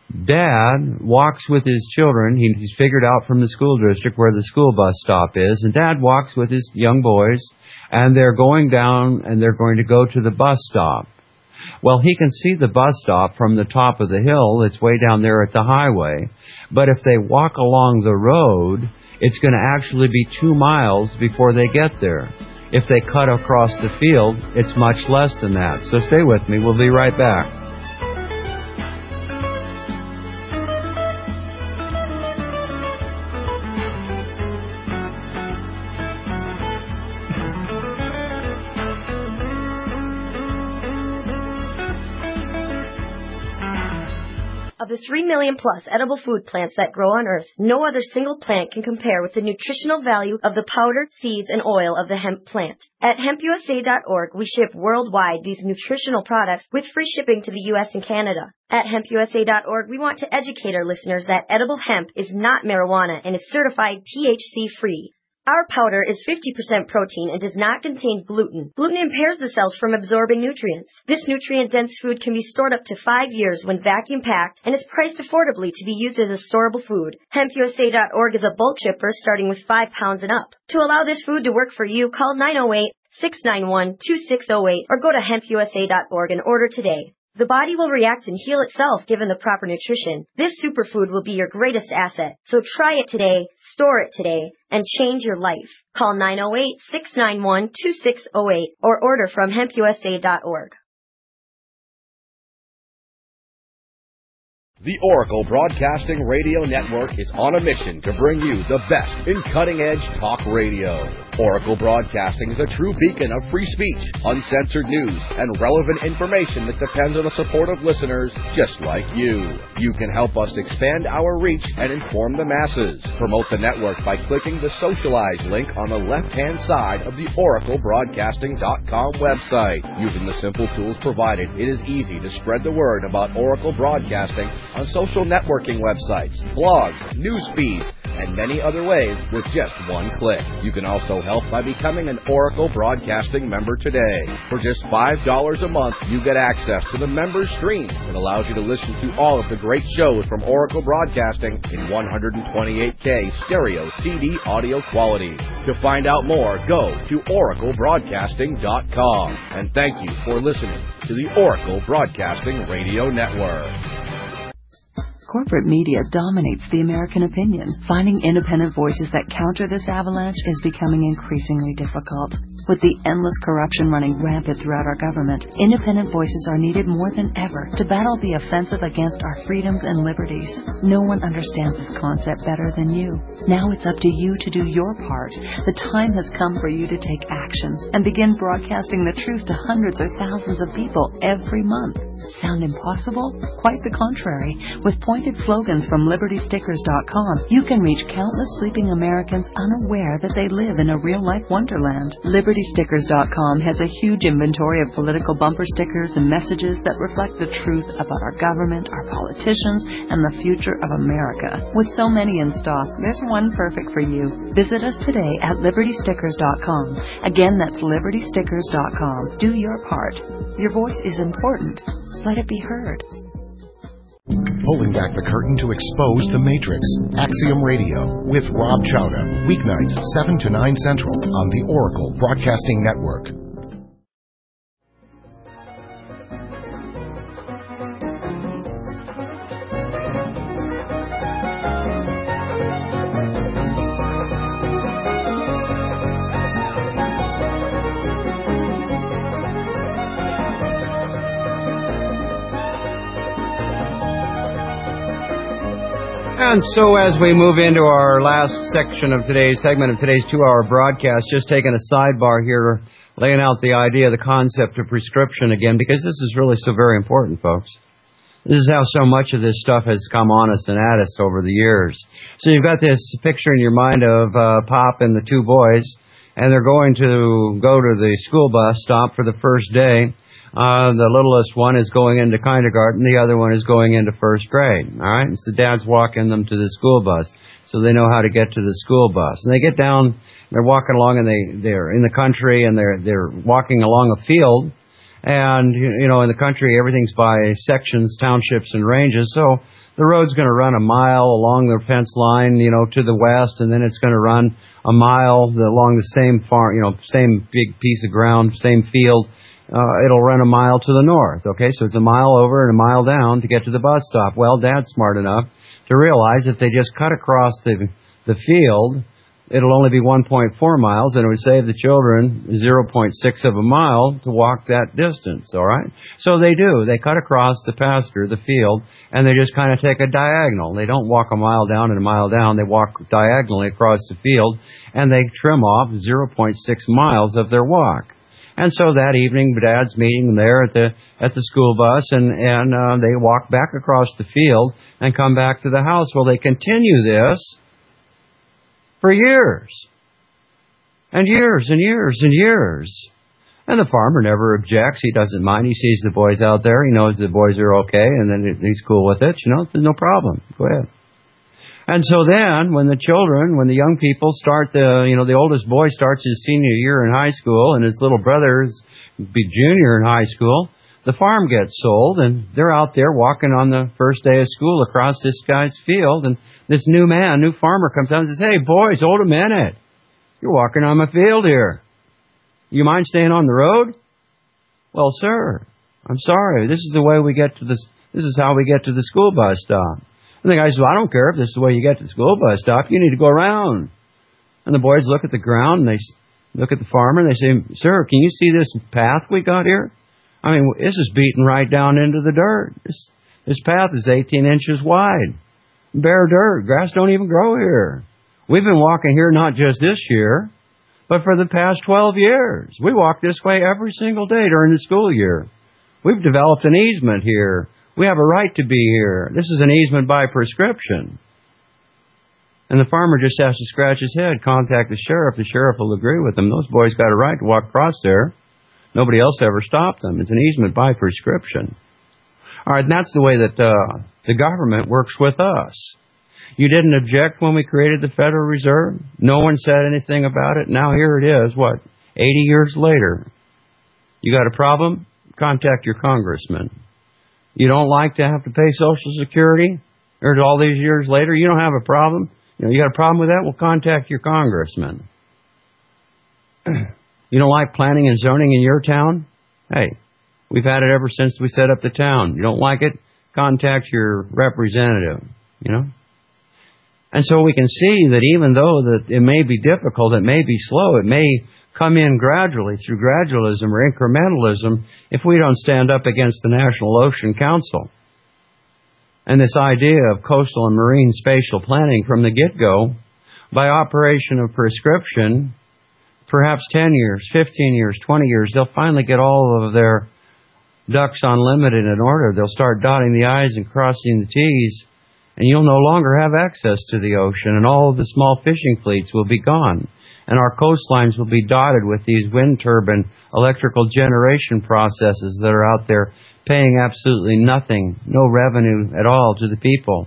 Dad walks with his children. He, he's figured out from the school district where the school bus stop is, and Dad walks with his young boys, and they're going down and they're going to go to the bus stop. Well, he can see the bus stop from the top of the hill. It's way down there at the highway. But if they walk along the road, it's going to actually be two miles before they get there. If they cut across the field, it's much less than that. So stay with me. We'll be right back. Of the three million plus edible food plants that grow on Earth, no other single plant can compare with the nutritional value of the powder, seeds, and oil of the hemp plant. At hemp U S A dot org, we ship worldwide these nutritional products with free shipping to the U S and Canada. At hemp U S A dot org, we want to educate our listeners that edible hemp is not marijuana and is certified T H C-free. Our powder is fifty percent protein and does not contain gluten. Gluten impairs the cells from absorbing nutrients. This nutrient-dense food can be stored up to five years when vacuum-packed and is priced affordably to be used as a storable food. hemp U S A dot org is a bulk shipper starting with five pounds and up. To allow this food to work for you, call nine oh eight, six nine one, two six oh eight or go to hemp U S A dot org and order today. The body will react and heal itself given the proper nutrition. This superfood will be your greatest asset. So try it today, store it today, and change your life. Call nine oh eight, six nine one, two six oh eight or order from hemp U S A dot org. The Oracle Broadcasting Radio Network is on a mission to bring you the best in cutting-edge talk radio. Oracle Broadcasting is a true beacon of free speech, uncensored news, and relevant information that depends on the support of listeners just like you. You can help us expand our reach and inform the masses. Promote the network by clicking the Socialize link on the left-hand side of the oracle broadcasting dot com website. Using the simple tools provided, it is easy to spread the word about Oracle Broadcasting on social networking websites, blogs, news feeds, and many other ways with just one click. You can also help by becoming an Oracle Broadcasting member today. For just five dollars a month, you get access to the member stream that allows you to listen to all of the great shows from Oracle Broadcasting in one twenty-eight K stereo C D audio quality. To find out more, go to oracle broadcasting dot com. And thank you for listening to the Oracle Broadcasting Radio Network. Corporate media dominates the American opinion. Finding independent voices that counter this avalanche is becoming increasingly difficult. With the endless corruption running rampant throughout our government, independent voices are needed more than ever to battle the offensive against our freedoms and liberties. No one understands this concept better than you. Now it's up to you to do your part. The time has come for you to take action and begin broadcasting the truth to hundreds or thousands of people every month. Sound impossible? Quite the contrary. With pointed slogans from liberty stickers dot com, you can reach countless sleeping Americans unaware that they live in a real-life wonderland. liberty stickers dot com has a huge inventory of political bumper stickers and messages that reflect the truth about our government, our politicians, and the future of America. With so many in stock, there's one perfect for you. Visit us today at liberty stickers dot com. Again, that's liberty stickers dot com. Do your part. Your voice is important. Let it be heard. Pulling back the curtain to expose the Matrix. Axiom Radio with Rob Chowda. Weeknights seven to nine Central on the Oracle Broadcasting Network. And so as we move into our last section of today's segment of today's two-hour broadcast, just taking a sidebar here, laying out the idea, the concept of prescription again, because this is really so very important, folks. This is how so much of this stuff has come on us and at us over the years. So you've got this picture in your mind of uh, Pop and the two boys, and they're going to go to the school bus stop for the first day. Uh, the littlest one is going into kindergarten. The other one is going into first grade. All right. And so dad's walking them to the school bus so they know how to get to the school bus. And they get down, they're walking along and they, they're in the country and they're, they're walking along a field And, you know, in the country, everything's by sections, townships, and ranges. So the road's going to run a mile along the fence line, you know, to the west, and then it's going to run a mile along the same farm, you know, same big piece of ground, same field. Uh, it'll run a mile to the north. Okay, so it's a mile over and a mile down to get to the bus stop. Well, Dad's smart enough to realize if they just cut across the the field, it'll only be one point four miles, and it would save the children zero point six of a mile to walk that distance, all right? So they do. They cut across the pasture, the field, and they just kind of take a diagonal. They don't walk a mile down and a mile down. They walk diagonally across the field, and they trim off zero point six miles of their walk. And so that evening, Dad's meeting them there at the at the school bus, and, and uh, they walk back across the field and come back to the house. Well, they continue this for years, and years, and years, and years. And the farmer never objects. He doesn't mind. He sees the boys out there. He knows the boys are okay, and then he's cool with it. You know, there's no problem. Go ahead. And so then, when the children, when the young people start the, you know, the oldest boy starts his senior year in high school, and his little brother's be junior in high school, the farm gets sold, and they're out there walking on the first day of school across this guy's field, and this new man, new farmer comes out and says, "Hey, boys, hold a minute. You're walking on my field here. You mind staying on the road?" "Well, sir, I'm sorry. This is the way we get to the, this is how we get to the school bus stop." And the guy says, "Well, I don't care if this is the way you get to the school bus stop. You need to go around." And the boys look at the ground, and they look at the farmer, and they say, "Sir, can you see this path we got here? I mean, this is beaten right down into the dirt. This, this path is eighteen inches wide. Bare dirt. Grass don't even grow here. We've been walking here not just this year, but for the past twelve years. We walk this way every single day during the school year. We've developed an easement here. We have a right to be here. This is an easement by prescription." And the farmer just has to scratch his head, contact the sheriff. The sheriff will agree with him. Those boys got a right to walk across there. Nobody else ever stopped them. It's an easement by prescription. All right, and that's the way that uh, the government works with us. You didn't object when we created the Federal Reserve. No one said anything about it. Now here it is, what, eighty years later. You got a problem? Contact your congressman. You don't like to have to pay Social Security? Or all these years later, you don't have a problem? You know, you got a problem with that? Well, contact your congressman. You don't like planning and zoning in your town? Hey, we've had it ever since we set up the town. You don't like it? Contact your representative, you know? And so we can see that even though that it may be difficult, it may be slow, it may come in gradually through gradualism or incrementalism if we don't stand up against the National Ocean Council. And this idea of coastal and marine spatial planning from the get-go, by operation of prescription, perhaps ten years, fifteen years, twenty years, they'll finally get all of their ducks unlimited in order. They'll start dotting the I's and crossing the T's, and you'll no longer have access to the ocean, and all of the small fishing fleets will be gone. And our coastlines will be dotted with these wind turbine electrical generation processes that are out there paying absolutely nothing, no revenue at all to the people.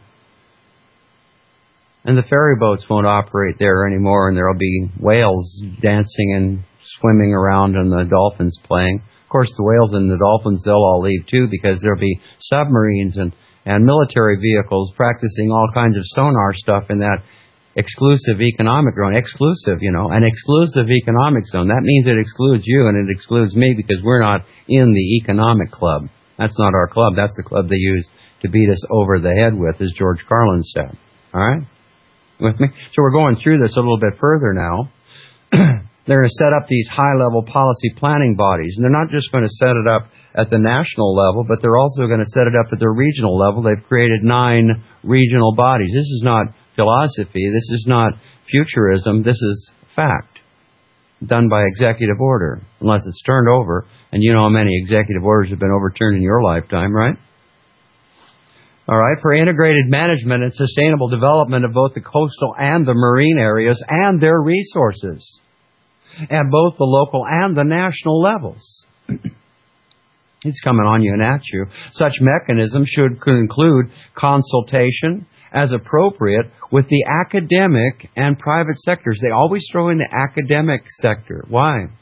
And the ferry boats won't operate there anymore, and there will be whales dancing and swimming around and the dolphins playing. Of course, the whales and the dolphins, they'll all leave too, because there'll be submarines and, and military vehicles practicing all kinds of sonar stuff in that exclusive economic zone. Exclusive, you know, an exclusive economic zone. That means it excludes you and it excludes me because we're not in the economic club. That's not our club. That's the club they use to beat us over the head with, as George Carlin said. All right? With me? So we're going through this a little bit further now. They're going to set up these high-level policy planning bodies. And they're not just going to set it up at the national level, but they're also going to set it up at the regional level. They've created nine regional bodies. This is not philosophy. This is not futurism. This is fact, done by executive order, unless it's turned over. And you know how many executive orders have been overturned in your lifetime, right? All right, for integrated management and sustainable development of both the coastal and the marine areas and their resources at both the local and the national levels. It's coming on you and at you. Such mechanisms should include consultation as appropriate with the academic and private sectors. They always throw in the academic sector. Why?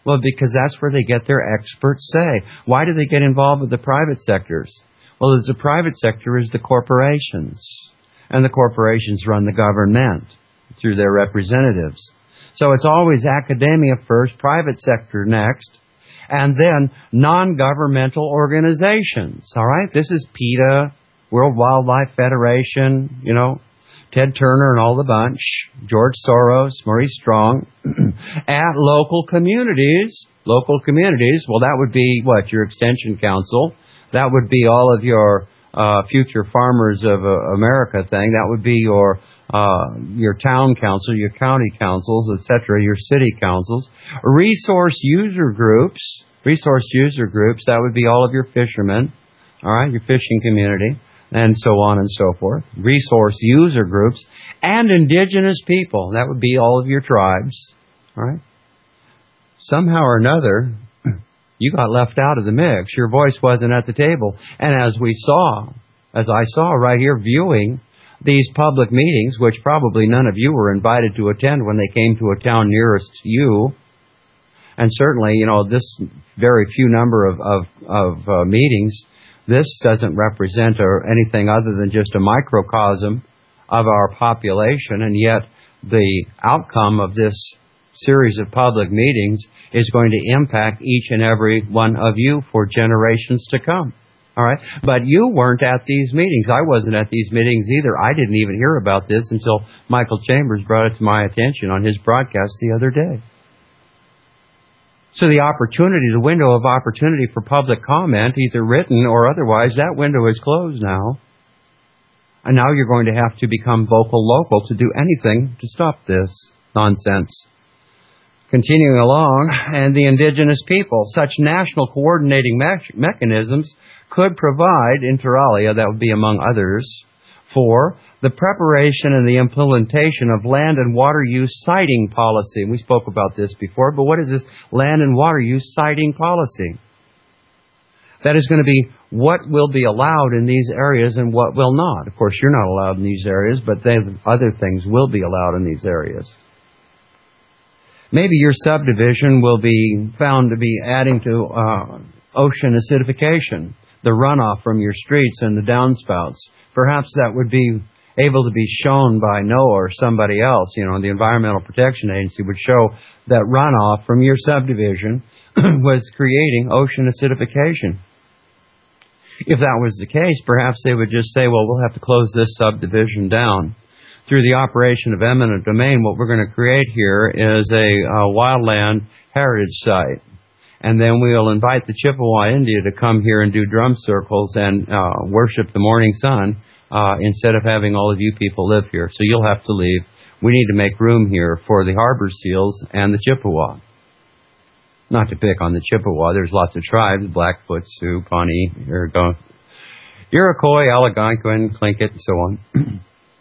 Well, because that's where they get their experts say. Why do they get involved with the private sectors? Well, the private sector is the corporations, and the corporations run the government through their representatives. So it's always academia first, private sector next, and then non-governmental organizations. All right? This is PETA, World Wildlife Federation, you know, Ted Turner and all the bunch, George Soros, Maurice Strong, at local communities. Local communities, well, that would be, what, your Extension Council. That would be all of your uh, Future Farmers of uh, America thing. That would be your uh, your town council, your county councils, et cetera, your city councils. Resource user groups, resource user groups, that would be all of your fishermen, all right, your fishing community, and so on and so forth. Resource user groups and indigenous people, that would be all of your tribes, all right. Somehow or another, you got left out of the mix. Your voice wasn't at the table. And as we saw, as I saw right here viewing these public meetings, which probably none of you were invited to attend when they came to a town nearest you, and certainly, you know, this very few number of, of, of uh, meetings, this doesn't represent or anything other than just a microcosm of our population, and yet the outcome of this series of public meetings is going to impact each and every one of you for generations to come. All right? But you weren't at these meetings. I wasn't at these meetings either. I didn't even hear about this until Michael Chambers brought it to my attention on his broadcast the other day. So the opportunity, the window of opportunity for public comment, either written or otherwise, that window is closed now. And now you're going to have to become vocal local to do anything to stop this nonsense. Continuing along, and the indigenous people, such national coordinating me- mechanisms could provide, inter alia, that would be among others, for the preparation and the implementation of land and water use siting policy. We spoke about this before, but what is this land and water use siting policy? That is going to be what will be allowed in these areas and what will not. Of course, you're not allowed in these areas, but they, other things will be allowed in these areas. Maybe your subdivision will be found to be adding to uh, ocean acidification, the runoff from your streets and the downspouts. Perhaps that would be able to be shown by NOAA or somebody else. You know, the Environmental Protection Agency would show that runoff from your subdivision was creating ocean acidification. If that was the case, perhaps they would just say, well, we'll have to close this subdivision down. Through the operation of eminent domain, what we're going to create here is a uh, wildland heritage site. And then we'll invite the Chippewa Indian to come here and do drum circles and uh, worship the morning sun uh, instead of having all of you people live here. So you'll have to leave. We need to make room here for the harbor seals and the Chippewa. Not to pick on the Chippewa. There's lots of tribes, Blackfoot, Sioux, Pawnee, Iroquois, Algonquin, Tlingit, and so on.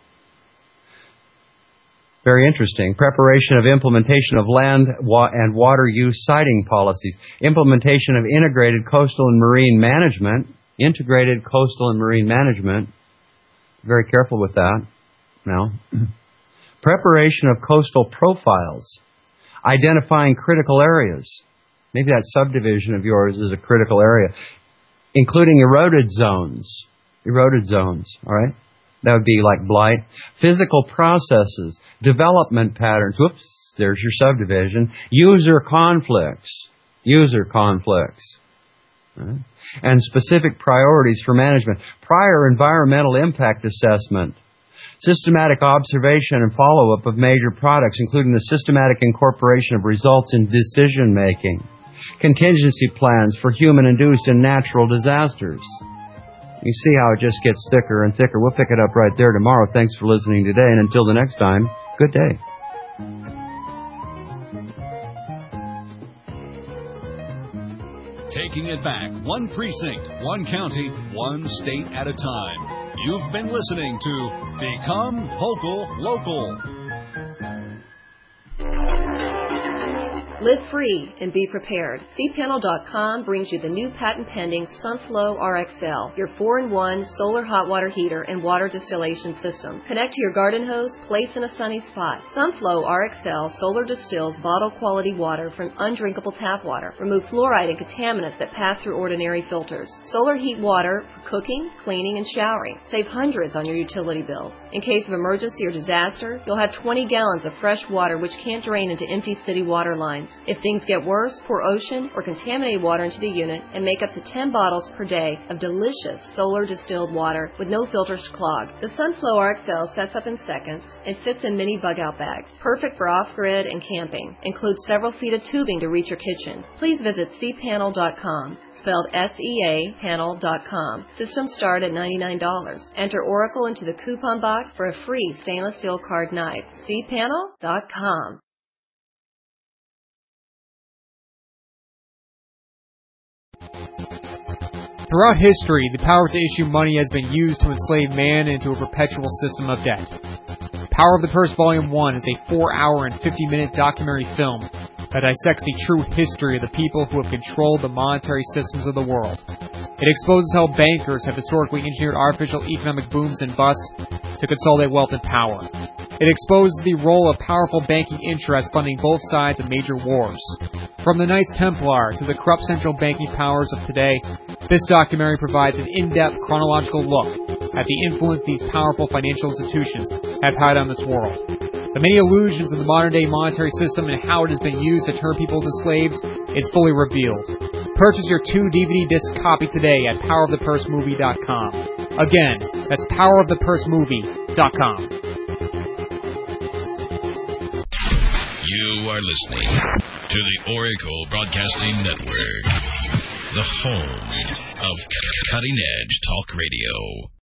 Very interesting. Preparation of implementation of land and water use siting policies. Implementation of integrated coastal and marine management. Integrated coastal and marine management. Very careful with that. Now, preparation of coastal profiles. Identifying critical areas. Maybe that subdivision of yours is a critical area. Including eroded zones. Eroded zones, all right? That would be like blight. Physical processes, development patterns. Whoops, there's your subdivision. User conflicts. User conflicts. Right. And specific priorities for management. Prior environmental impact assessment. Systematic observation and follow-up of major products, including the systematic incorporation of results in decision-making. Contingency plans for human-induced and natural disasters. You see how it just gets thicker and thicker. We'll pick it up right there tomorrow. Thanks for listening today, and until the next time, good day. Taking it back, one precinct, one county, one state at a time. You've been listening to Become Vocal Local. Live free and be prepared. C panel dot com brings you the new patent-pending Sunflow R X L, your four in one solar hot water heater and water distillation system. Connect to your garden hose, place in a sunny spot. Sunflow R X L solar distills bottle-quality water from undrinkable tap water. Remove fluoride and contaminants that pass through ordinary filters. Solar heat water for cooking, cleaning, and showering. Save hundreds on your utility bills. In case of emergency or disaster, you'll have twenty gallons of fresh water which can't drain into empty city water lines. If things get worse, pour ocean or contaminated water into the unit and make up to ten bottles per day of delicious solar distilled water with no filters to clog. The Sunflow R X L sets up in seconds and fits in mini bug-out bags. Perfect for off-grid and camping. Includes several feet of tubing to reach your kitchen. Please visit C panel dot com, spelled S E A panel dot com. Systems start at ninety-nine dollars. Enter Oracle into the coupon box for a free stainless steel card knife. C panel dot com. Throughout history, the power to issue money has been used to enslave man into a perpetual system of debt. Power of the Purse Volume one is a four hour and fifty minute documentary film that dissects the true history of the people who have controlled the monetary systems of the world. It exposes how bankers have historically engineered artificial economic booms and busts to consolidate wealth and power. It exposes the role of powerful banking interests funding both sides of major wars. From the Knights Templar to the corrupt central banking powers of today, this documentary provides an in-depth chronological look at the influence these powerful financial institutions have had on this world. The many illusions of the modern-day monetary system and how it has been used to turn people into slaves is fully revealed. Purchase your two D V D disc copy today at power of the purse movie dot com. Again, that's power of the purse movie dot com. You are listening to the Oracle Broadcasting Network, the home of cutting-edge talk radio.